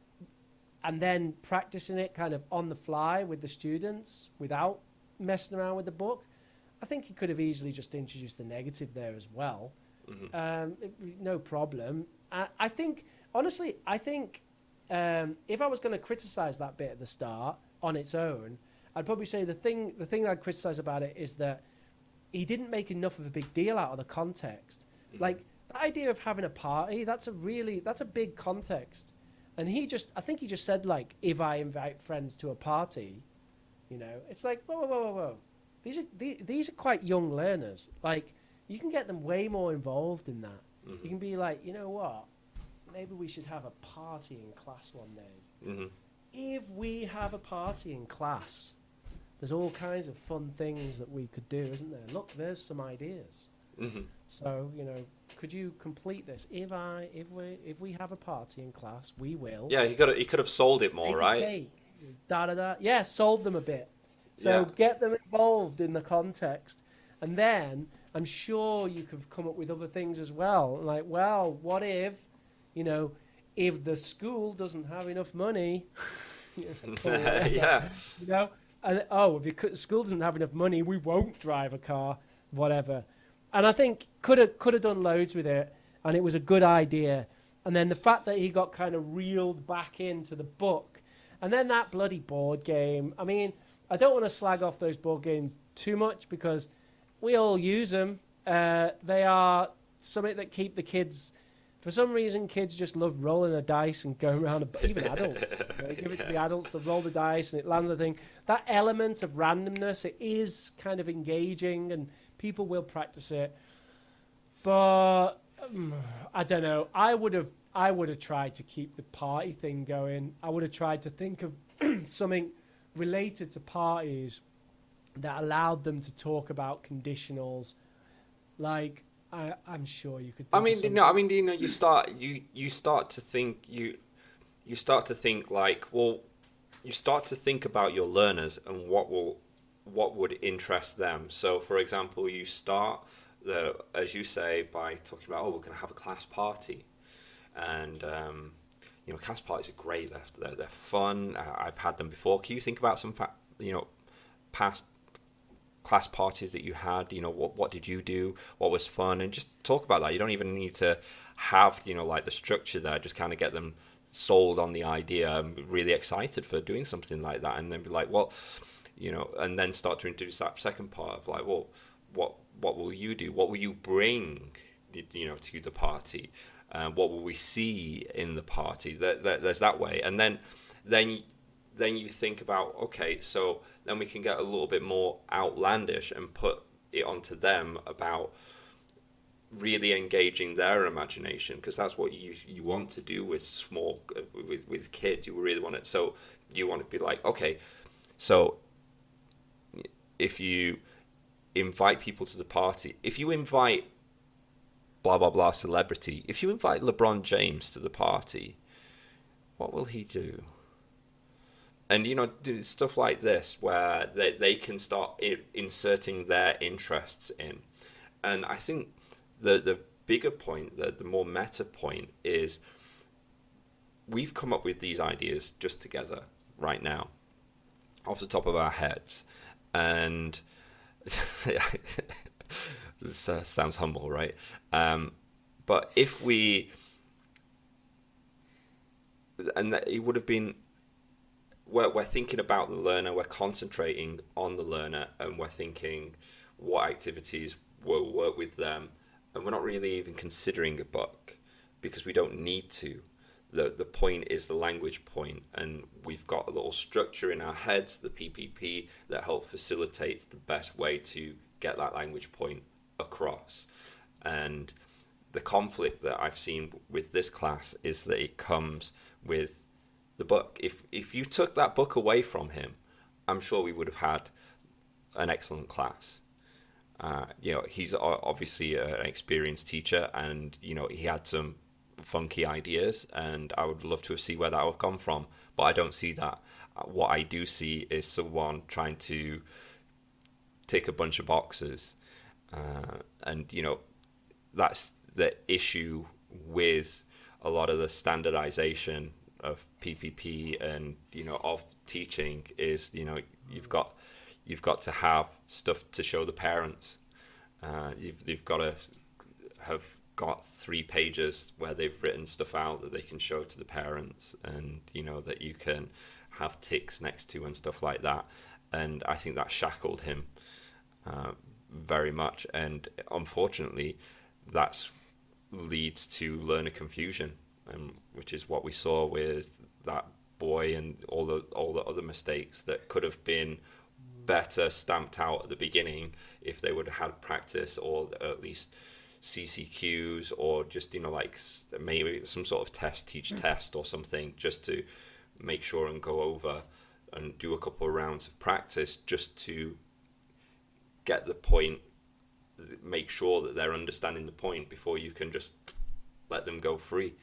then practicing it kind of on the fly with the students without messing around with the book, I think he could have easily just introduced the negative there as well. Mm-hmm. No problem. I think, honestly, if I was going to criticize that bit at the start on its own, I'd probably say the thing I'd criticize about it is that he didn't make enough of a big deal out of the context. Mm-hmm. Like, the idea of having a party, that's a big context. And I think he just said, like, if I invite friends to a party, you know, it's like, whoa. These are quite young learners. Like, you can get them way more involved in that. Mm-hmm. You can be like, you know what, maybe we should have a party in class one day. Mm-hmm. If we have a party in class, there's all kinds of fun things that we could do, isn't there? Look, there's some ideas. Mm-hmm. So, you know, could you complete this? If we have a party in class, we will.
Yeah, he could have sold it more, right?
Yeah, sold them a bit. So get them involved in the context, and then I'm sure you could come up with other things as well. Like, well, what if, you know, if the school doesn't have enough money,
yeah,
you know, and if the school doesn't have enough money, we won't drive a car, whatever. And I think could have done loads with it, and it was a good idea. And then the fact that he got kind of reeled back into the book, and then that bloody board game. I mean, I don't want to slag off those board games too much because we all use them. They are something that keep the kids. For some reason, kids just love rolling a dice and going around. Even adults, give it to the adults. They roll the dice and it lands a thing. That element of randomness, it is kind of engaging, and people will practice it. But I don't know. I would have tried to keep the party thing going. I would have tried to think of something related to parties that allowed them to talk about conditionals. Like, I'm sure you could.
I
Think
mean,
of something.
you start to think you start to think like, well, you start to think about your learners and what would interest them. So, for example, you start as you say, by talking about, oh, we're going to have a class party, and class parties are great. They're fun. I've had them before. Can you think about some past class parties that you had? What did you do? What was fun? And just talk about that. You don't even need to have like the structure there. Just kind of get them sold on the idea. I'm really excited for doing something like that, and then be like, well, and then start to introduce that second part of like, well, what will you do? What will you bring to the party? What will we see in the party? There's that way, and then you think about, okay, so then we can get a little bit more outlandish and put it onto them about really engaging their imagination, because that's what you want to do with with kids. You really want it. So you want to be like, okay, so if you invite people to the party, if you invite blah blah blah celebrity, if you invite LeBron James to the party, what will he do? And do stuff like this where they can start inserting their interests in. And I think the bigger point, the more meta point, is we've come up with these ideas just together right now, off the top of our heads, and this sounds humble, right? But if we, and that it would have been, we're thinking about the learner, we're concentrating on the learner, and we're thinking what activities will work with them, and we're not really even considering a book because we don't need to. The point is the language point, and we've got a little structure in our heads, the PPP, that help facilitate the best way to get that language point across. And the conflict that I've seen with this class is that it comes with the book. If you took that book away from him, I'm sure we would have had an excellent class. He's obviously an experienced teacher, and he had some funky ideas, and I would love to see where that would have come from, but I don't see that. What I do see is someone trying to tick a bunch of boxes, and that's the issue with a lot of the standardization of PPP and of teaching is you've got to have stuff to show the parents. You've got to have got 3 pages where they've written stuff out that they can show to the parents, and that you can have ticks next to and stuff like that. And I think that shackled him very much, and unfortunately that's leads to learner confusion, which is what we saw with that boy and all the other mistakes that could have been better stamped out at the beginning if they would have had practice, or at least CCQs, or just like maybe some sort of teach test or something, just to make sure and go over and do a couple of rounds of practice just to get the point, make sure that they're understanding the point before you can just let them go free.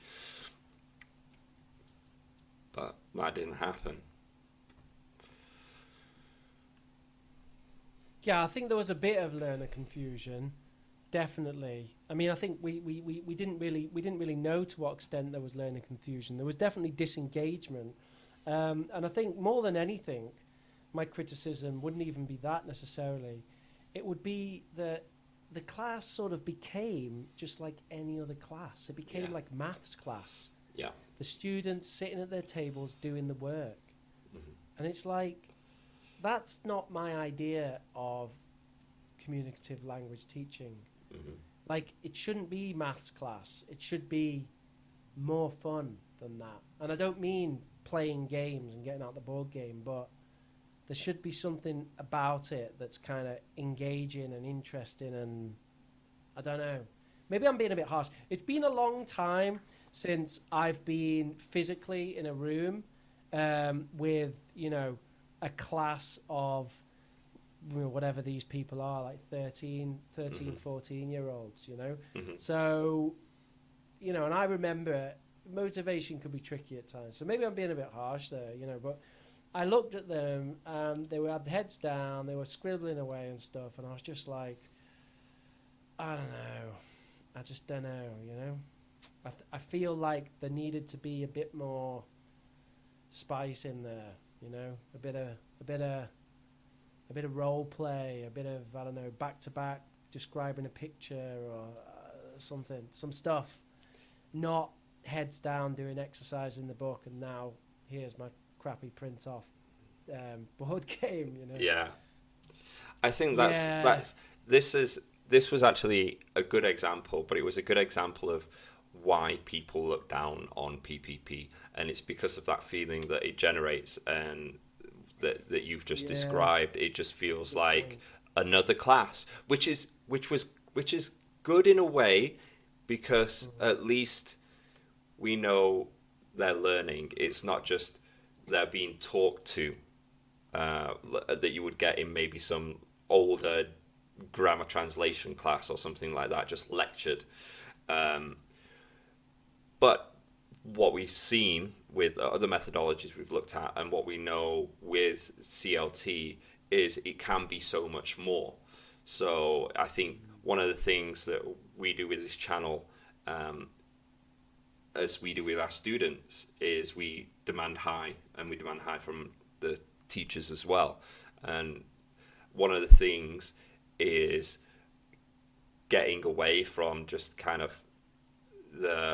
But that didn't happen.
Yeah, I think there was a bit of learner confusion, definitely. I mean, I think we didn't really know to what extent there was learner confusion. There was definitely disengagement, and I think more than anything, my criticism wouldn't even be that necessarily. It would be that the class sort of became just like any other class. It became like maths class.
Yeah.
The students sitting at their tables doing the work.
Mm-hmm.
And it's like, that's not my idea of communicative language teaching.
Mm-hmm.
Like, it shouldn't be maths class. It should be more fun than that. And I don't mean playing games and getting out the board game, but there should be something about it that's kind of engaging and interesting, and I don't know. Maybe I'm being a bit harsh. It's been a long time since I've been physically in a room with, a class of whatever these people are, like 13, 14-year-olds, you know?
Mm-hmm.
So, you know, and I remember motivation could be tricky at times. So maybe I'm being a bit harsh there, you know, but I looked at them and they had their heads down, they were scribbling away and stuff, and I was just like, I don't know. I just don't know, you know? I feel like there needed to be a bit more spice in there, you know? A bit of role play, a bit of, I don't know, back-to-back describing a picture or something, some stuff. Not heads down doing exercise in the book and now here's my crappy print off board game, you know.
Yeah, I think this was actually a good example, but it was a good example of why people look down on PPP, and it's because of that feeling that it generates and that you've just described. It just feels like another class, which is good in a way, because at least we know they're learning. It's not just they're being talked to, that you would get in maybe some older grammar translation class or something like that, just lectured. But what we've seen with other methodologies we've looked at, and what we know with CLT, is it can be so much more. So I think one of the things that we do with this channel, as we do with our students, is we demand high, and we demand high from the teachers as well. And one of the things is getting away from just kind of the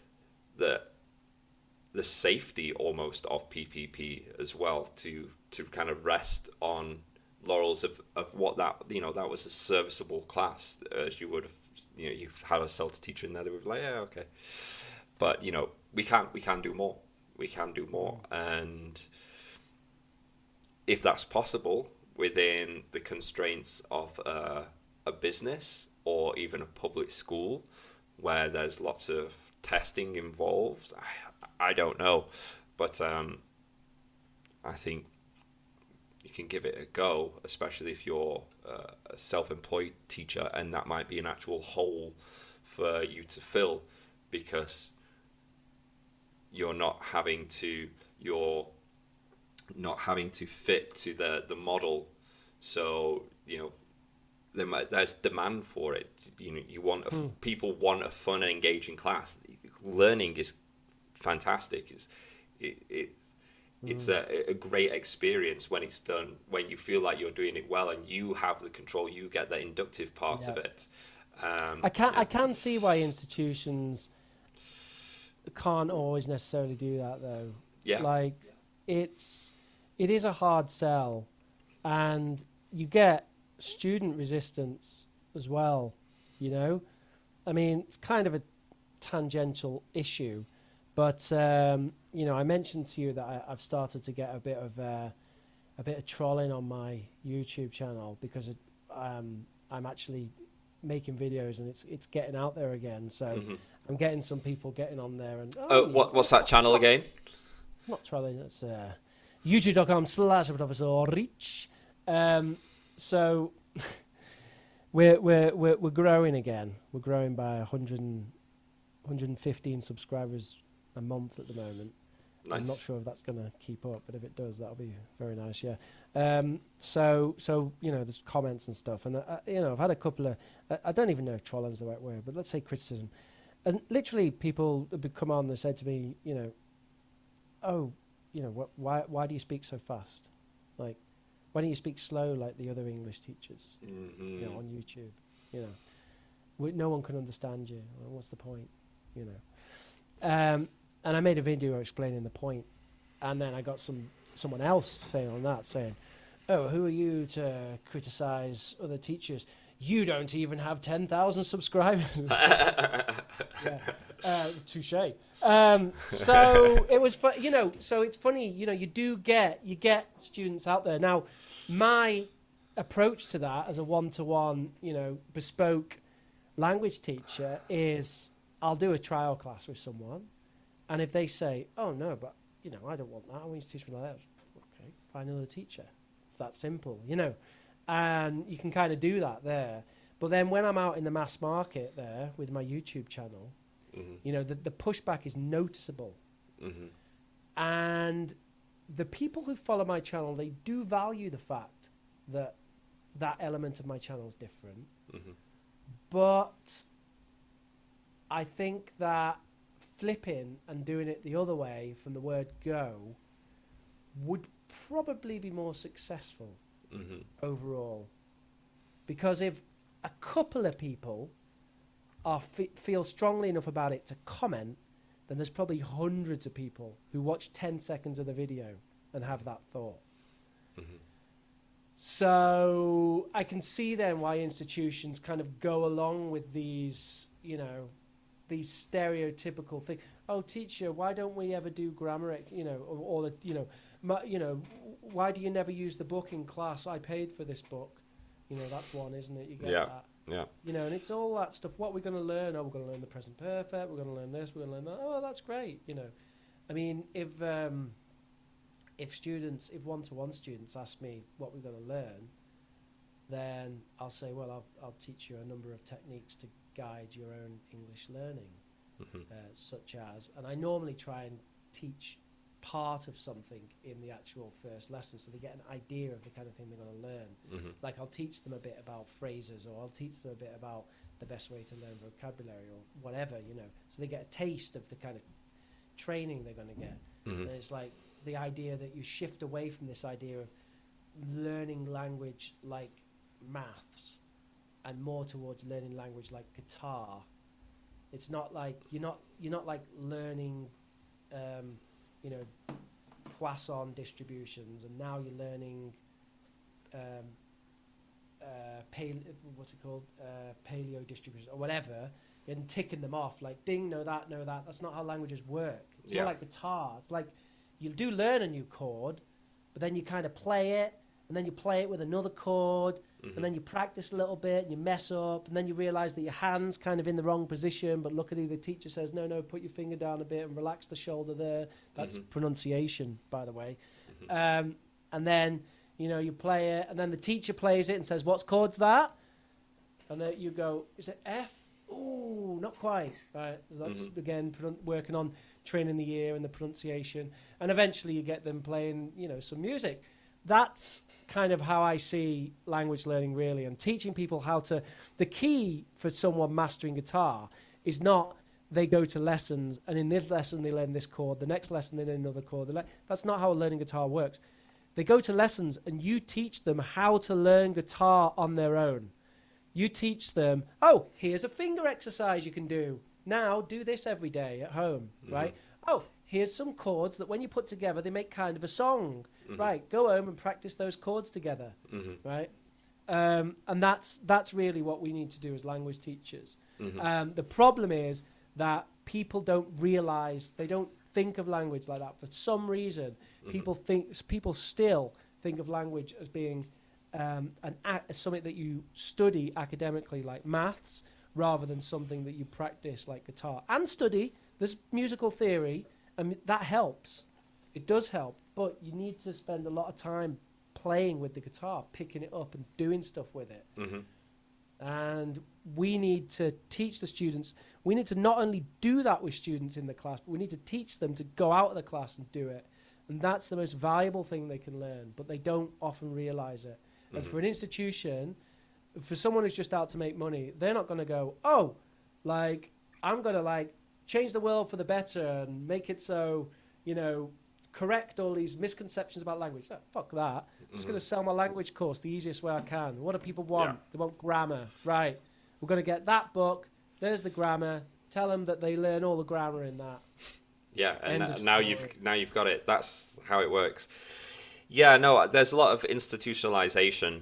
safety almost of PPP as well, to kind of rest on laurels of what that, you know, that was a serviceable class, as you would have, you know, you've had a CELTA teacher in there that would be like, yeah, okay. But, you know, we can do more. We can do more. And if that's possible within the constraints of a business or even a public school where there's lots of testing involved, I don't know. But I think you can give it a go, especially if you're a self-employed teacher, and that might be an actual hole for you to fill, because you're not having to fit to the model. So, you know, there's demand for it. You know, you want people want a fun and engaging class. Learning is fantastic. It's a great experience when it's done, when you feel like you're doing it well and you have the control, you get the inductive part of it. I
can see why institutions can't always necessarily do that, though.
Yeah.
Like, it is a hard sell, and you get student resistance as well, you know? I mean, it's kind of a tangential issue, but you know, I mentioned to you that I've started to get a bit of trolling on my YouTube channel, because I'm actually making videos and it's getting out there again. So I'm getting some people getting on there and
what's that channel again?
Not trolling. It's youtube.com/Professor Rich. So we're growing again. We're growing by 115 subscribers a month at the moment.
Nice.
I'm not sure if that's going to keep up, but if it does, that'll be very nice. Yeah. So you know, there's comments and stuff, and you know, I've had a couple of I don't even know if trolling's the right word, but let's say criticism, and literally people would come on and said to me, you know, oh, you know, why do you speak so fast? Like, why don't you speak slow like the other English teachers? You know, on YouTube, you know, no one can understand you. Well, what's the point? You know. And I made a video explaining the point, and then I got someone else saying, "Oh, who are you to criticize other teachers? You don't even have 10,000 subscribers." Yeah, touche. So it was, you know. So it's funny, you know. You get students out there now. My approach to that as a one-to-one, you know, bespoke language teacher is I'll do a trial class with someone. And if they say, "Oh no, but you know, I don't want that. I want you to teach me like that," okay, find another teacher. It's that simple, you know. And you can kind of do that there. But then when I'm out in the mass market there with my YouTube channel, you know, the pushback is noticeable. And the people who follow my channel, they do value the fact that that element of my channel is different. But I think that flipping and doing it the other way from the word go would probably be more successful overall. Because if a couple of people feel strongly enough about it to comment, then there's probably hundreds of people who watch 10 seconds of the video and have that thought. So I can see then why institutions kind of go along with these, you know, these stereotypical things. Oh, teacher, why don't we ever do grammar? You know, or the, you know, why do you never use the book in class? I paid for this book. You know, that's one, isn't it? You get that.
Yeah.
You know, and it's all that stuff. What we're going to learn? Oh, we're going to learn the present perfect. We're going to learn this. We're going to learn that. Oh, that's great. You know, I mean, if one-to-one students ask me what we're going to learn, then I'll say, well, I'll teach you a number of techniques to guide your own English learning, such as, and I normally try and teach part of something in the actual first lesson so they get an idea of the kind of thing they're going to learn. Like I'll teach them a bit about phrases, or I'll teach them a bit about the best way to learn vocabulary or whatever, you know, so they get a taste of the kind of training they're going to get. And it's like the idea that you shift away from this idea of learning language like maths and more towards learning language like guitar. It's not like you're not like learning you know, Poisson distributions, and now you're learning paleo distributions or whatever, and ticking them off like ding, know that. That's not how languages work. It's more like guitar. It's like you do learn a new chord, but then you kind of play it, and then you play it with another chord, and then you practice a little bit, and you mess up, and then you realize that your hand's kind of in the wrong position, but luckily the teacher says, no, put your finger down a bit and relax the shoulder there. That's pronunciation, by the way. And then, you know, you play it, and then the teacher plays it and says, what's chord's that? And then you go, is it F? Ooh, not quite. Right. So that's, again, working on training the ear and the pronunciation. And eventually you get them playing, you know, some music. That's kind of how I see language learning, really, and teaching people how to. The key for someone mastering guitar is not they go to lessons and in this lesson they learn this chord, the next lesson they learn another chord. That's not how learning guitar works. They go to lessons and you teach them how to learn guitar on their own. You teach them, oh, here's a finger exercise you can do. Now do this every day at home, right? Oh, here's some chords that when you put together, they make kind of a song. Right, go home and practice those chords together, right? And that's really what we need to do as language teachers. The problem is that people don't realize, they don't think of language like that. For some reason, people still think of language as being something that you study academically like maths, rather than something that you practice like guitar. And study, there's musical theory, and that helps. It does help, but you need to spend a lot of time playing with the guitar, picking it up and doing stuff with it. And we need to teach the students. We need to not only do that with students in the class, but we need to teach them to go out of the class and do it. And that's the most valuable thing they can learn, but they don't often realize it. And for an institution, for someone who's just out to make money, they're not going to go, oh, like, I'm going to, like, change the world for the better and make it so, you know, correct all these misconceptions about language. No, fuck that. I'm just going to sell my language course the easiest way I can. What do people want? They want grammar. Right. We're going to get that book. There's the grammar. Tell them that they learn all the grammar in that.
Yeah, and now you've got it. That's how it works. Yeah, no, there's a lot of institutionalization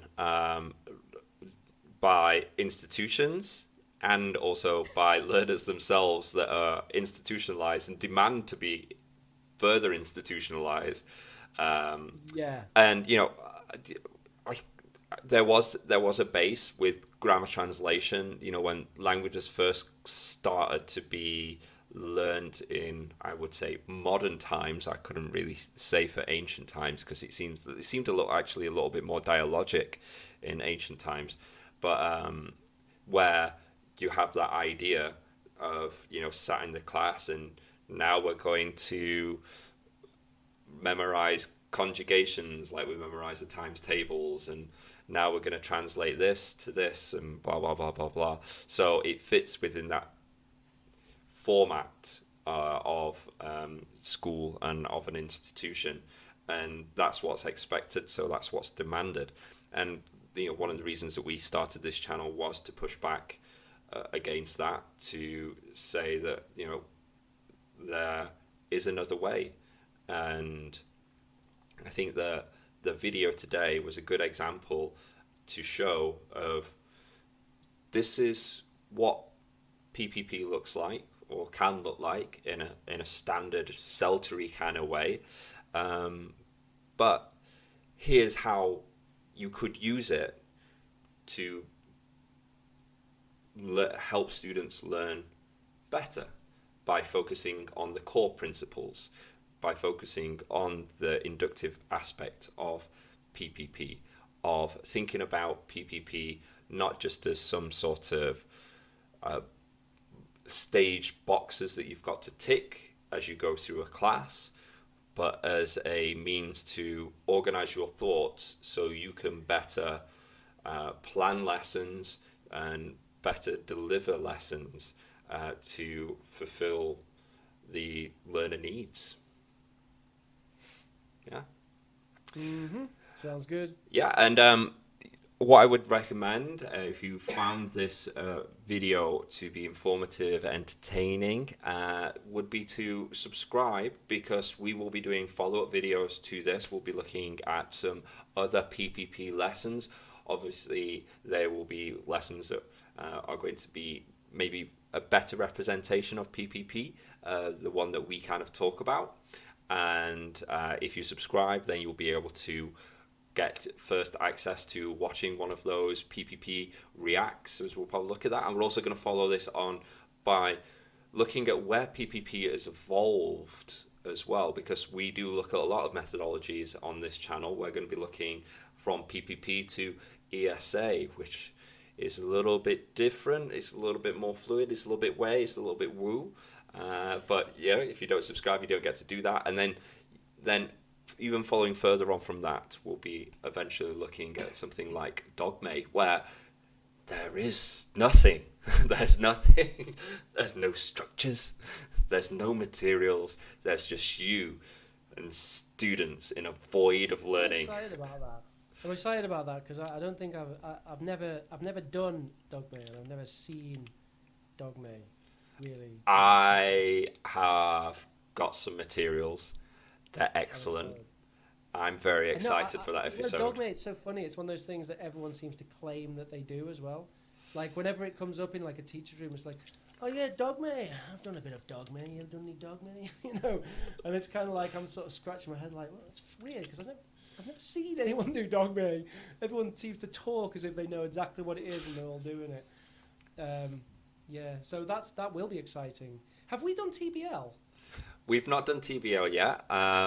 by institutions and also by learners themselves that are institutionalized and demand to be further institutionalized. And you know, there was a base with grammar translation. You know, when languages first started to be learned in, I would say, modern times. I couldn't really say for ancient times, because it seemed to look actually a little bit more dialogic in ancient times, but where you have that idea of, sat in the class and now we're going to memorize conjugations like we memorize the times tables, and now we're going to translate this to this and blah blah blah blah blah. So it fits within that format of school and of an institution, and that's what's expected, so that's what's demanded. And one of the reasons that we started this channel was to push back against that, to say that there is another way. And I think that the video today was a good example to show of this is what PPP looks like, or can look like, in a standard CELTERY kind of way, but here's how you could use it to help students learn better, by focusing on the core principles, by focusing on the inductive aspect of PPP, of thinking about PPP not just as some sort of stage boxes that you've got to tick as you go through a class, but as a means to organize your thoughts so you can better plan lessons and better deliver lessons to fulfill the learner needs. Yeah.
Mm-hmm. Sounds good.
Yeah, and what I would recommend, if you found this video to be informative, entertaining, would be to subscribe, because we will be doing follow-up videos to this. We'll be looking at some other PPP lessons. Obviously, there will be lessons that are going to be maybe a better representation of PPP, the one that we kind of talk about. And if you subscribe, then you'll be able to get first access to watching one of those PPP reacts, as we'll probably look at that. And we're also going to follow this on by looking at where PPP has evolved as well, because we do look at a lot of methodologies on this channel. We're going to be looking from PPP to ESA, which is a little bit different. It's a little bit more fluid. It's a little bit way. It's a little bit woo. But yeah, if you don't subscribe, you don't get to do that. And then even following further on from that, we'll be eventually looking at something like Dogme, where there is nothing. There's nothing. There's no structures. There's no materials. There's just you and students in a void of learning.
I'm excited about that. I'm excited about that because I don't think I've never done Dogme, and I've never seen Dogme. Really,
I have got some materials. They're excellent. I'm very excited for that episode.
Dogme, it's so funny. It's one of those things that everyone seems to claim that they do as well. Like whenever it comes up in like a teacher's room, it's like, oh yeah, Dogme. I've done a bit of Dogme. You've done any Dogme? And it's kind of like I'm sort of scratching my head like, well, that's weird because I've never seen anyone do Dogme. Everyone seems to talk as if they know exactly what it is and they're all doing it. Yeah, so that will be exciting. Have we done TBL?
We've not done TBL yet.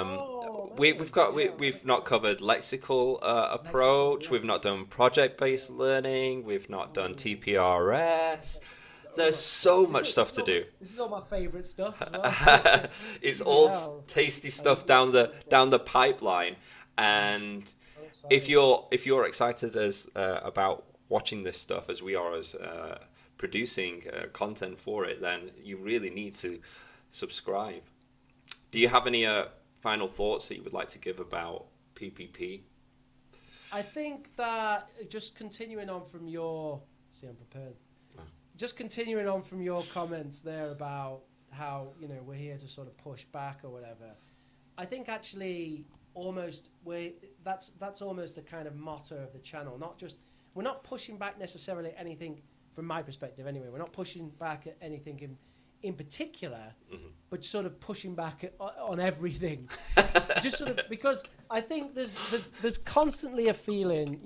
We've not covered lexical approach. We've not done project-based learning. We've not done TPRS. There's so much stuff to do.
This is all my favourite stuff as well.
It's all tasty stuff down the pipeline. And if you're excited as about watching this stuff as we are as producing content for it, then you really need to subscribe. Do you have any final thoughts that you would like to give about PPP?
I think that just continuing on from your... See, I'm prepared. Just continuing on from your comments there about how, we're here to sort of push back or whatever. I think actually that's almost a kind of motto of the channel. We're not pushing back necessarily anything, from my perspective anyway. We're not pushing back at anything in particular, but sort of pushing back on everything. Just sort of, because I think there's constantly a feeling,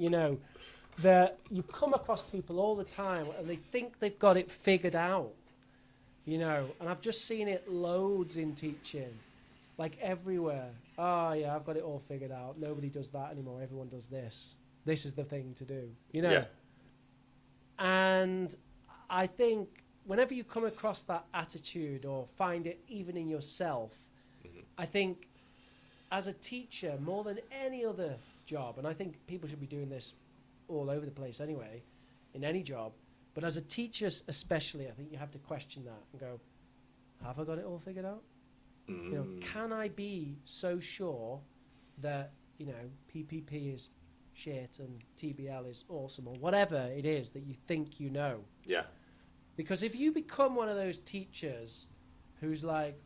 that you come across people all the time and they think they've got it figured out. you know, and I've just seen it loads in teaching, like everywhere. Oh yeah, I've got it all figured out. Nobody does that anymore. Everyone does this. This is the thing to do, you know.
Yeah.
And I think whenever you come across that attitude or find it even in yourself, I think as a teacher, more than any other job, and I think people should be doing this all over the place anyway, in any job, but as a teacher especially, I think you have to question that and go, have I got it all figured out? You know, can I be so sure that, you know, PPP is shit and TBL is awesome, or whatever it is that you think you know?
Yeah.
Because if you become one of those teachers who's like,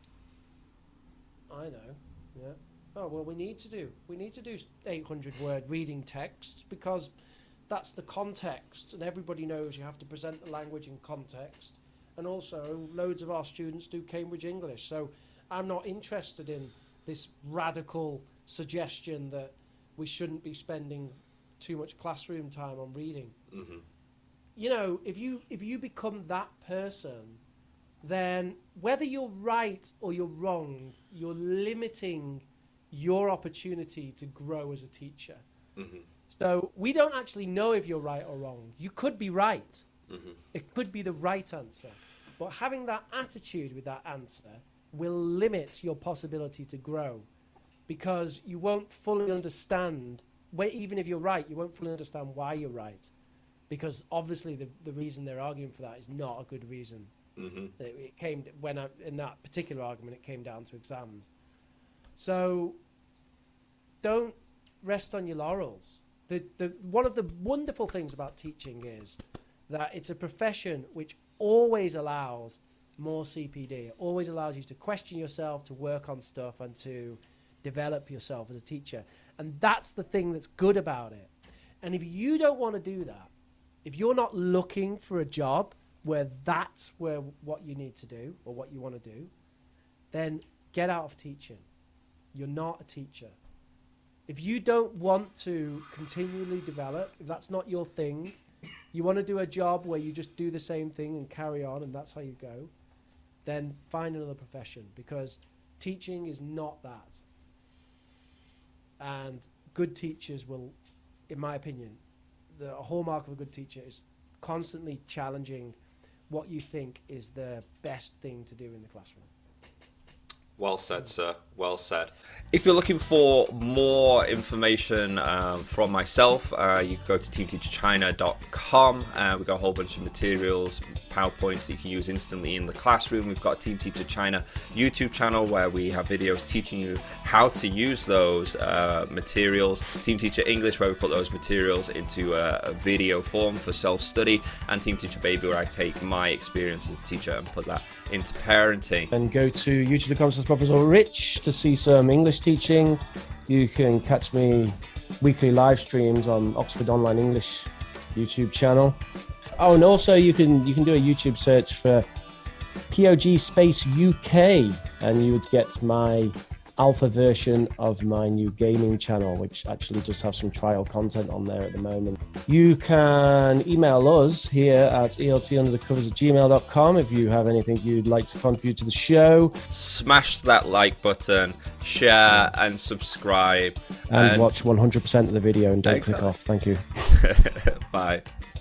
I know, yeah, oh, well, we need to do 800-word reading texts because that's the context, and everybody knows you have to present the language in context. And also, loads of our students do Cambridge English, so I'm not interested in this radical suggestion that we shouldn't be spending too much classroom time on reading.
Mm-hmm.
You know, if you become that person, then whether you're right or you're wrong, you're limiting your opportunity to grow as a teacher.
Mm-hmm.
So we don't actually know if you're right or wrong. You could be right.
Mm-hmm.
It could be the right answer. But having that attitude with that answer will limit your possibility to grow, because you won't fully understand, even if you're right, you won't fully understand why you're right. Because obviously the reason they're arguing for that is not a good reason.
Mm-hmm.
It came in that particular argument, it came down to exams. So don't rest on your laurels. One of the wonderful things about teaching is that it's a profession which always allows more CPD. It always allows you to question yourself, to work on stuff, and to develop yourself as a teacher. And that's the thing that's good about it. And if you don't want to do that, if you're not looking for a job where that's what you need to do or what you want to do, then get out of teaching. You're not a teacher. If you don't want to continually develop, if that's not your thing, you want to do a job where you just do the same thing and carry on and that's how you go, then find another profession, because teaching is not that. And good teachers will, in my opinion, the hallmark of a good teacher is constantly challenging what you think is the best thing to do in the classroom.
Well said, sir. Well said. If you're looking for more information from myself, you can go to teamteacherchina.com. We've got a whole bunch of materials, PowerPoints that you can use instantly in the classroom. We've got a Team Teacher China YouTube channel where we have videos teaching you how to use those materials. Team Teacher English, where we put those materials into a video form for self-study. And Team Teacher Baby, where I take my experience as a teacher and put that into parenting.
And go to youtube.com/Professor Rich to see some English teaching. You can catch me weekly live streams on Oxford Online English YouTube channel. Oh, and also you can do a YouTube search for POG Space UK, and you would get my alpha version of my new gaming channel, which actually just have some trial content on there at the moment. You can email us here at eltunderthecovers@gmail.com if you have anything you'd like to contribute to the show.
Smash that like button, share and subscribe.
And watch 100% of the video and don't click off. Thank you.
Bye.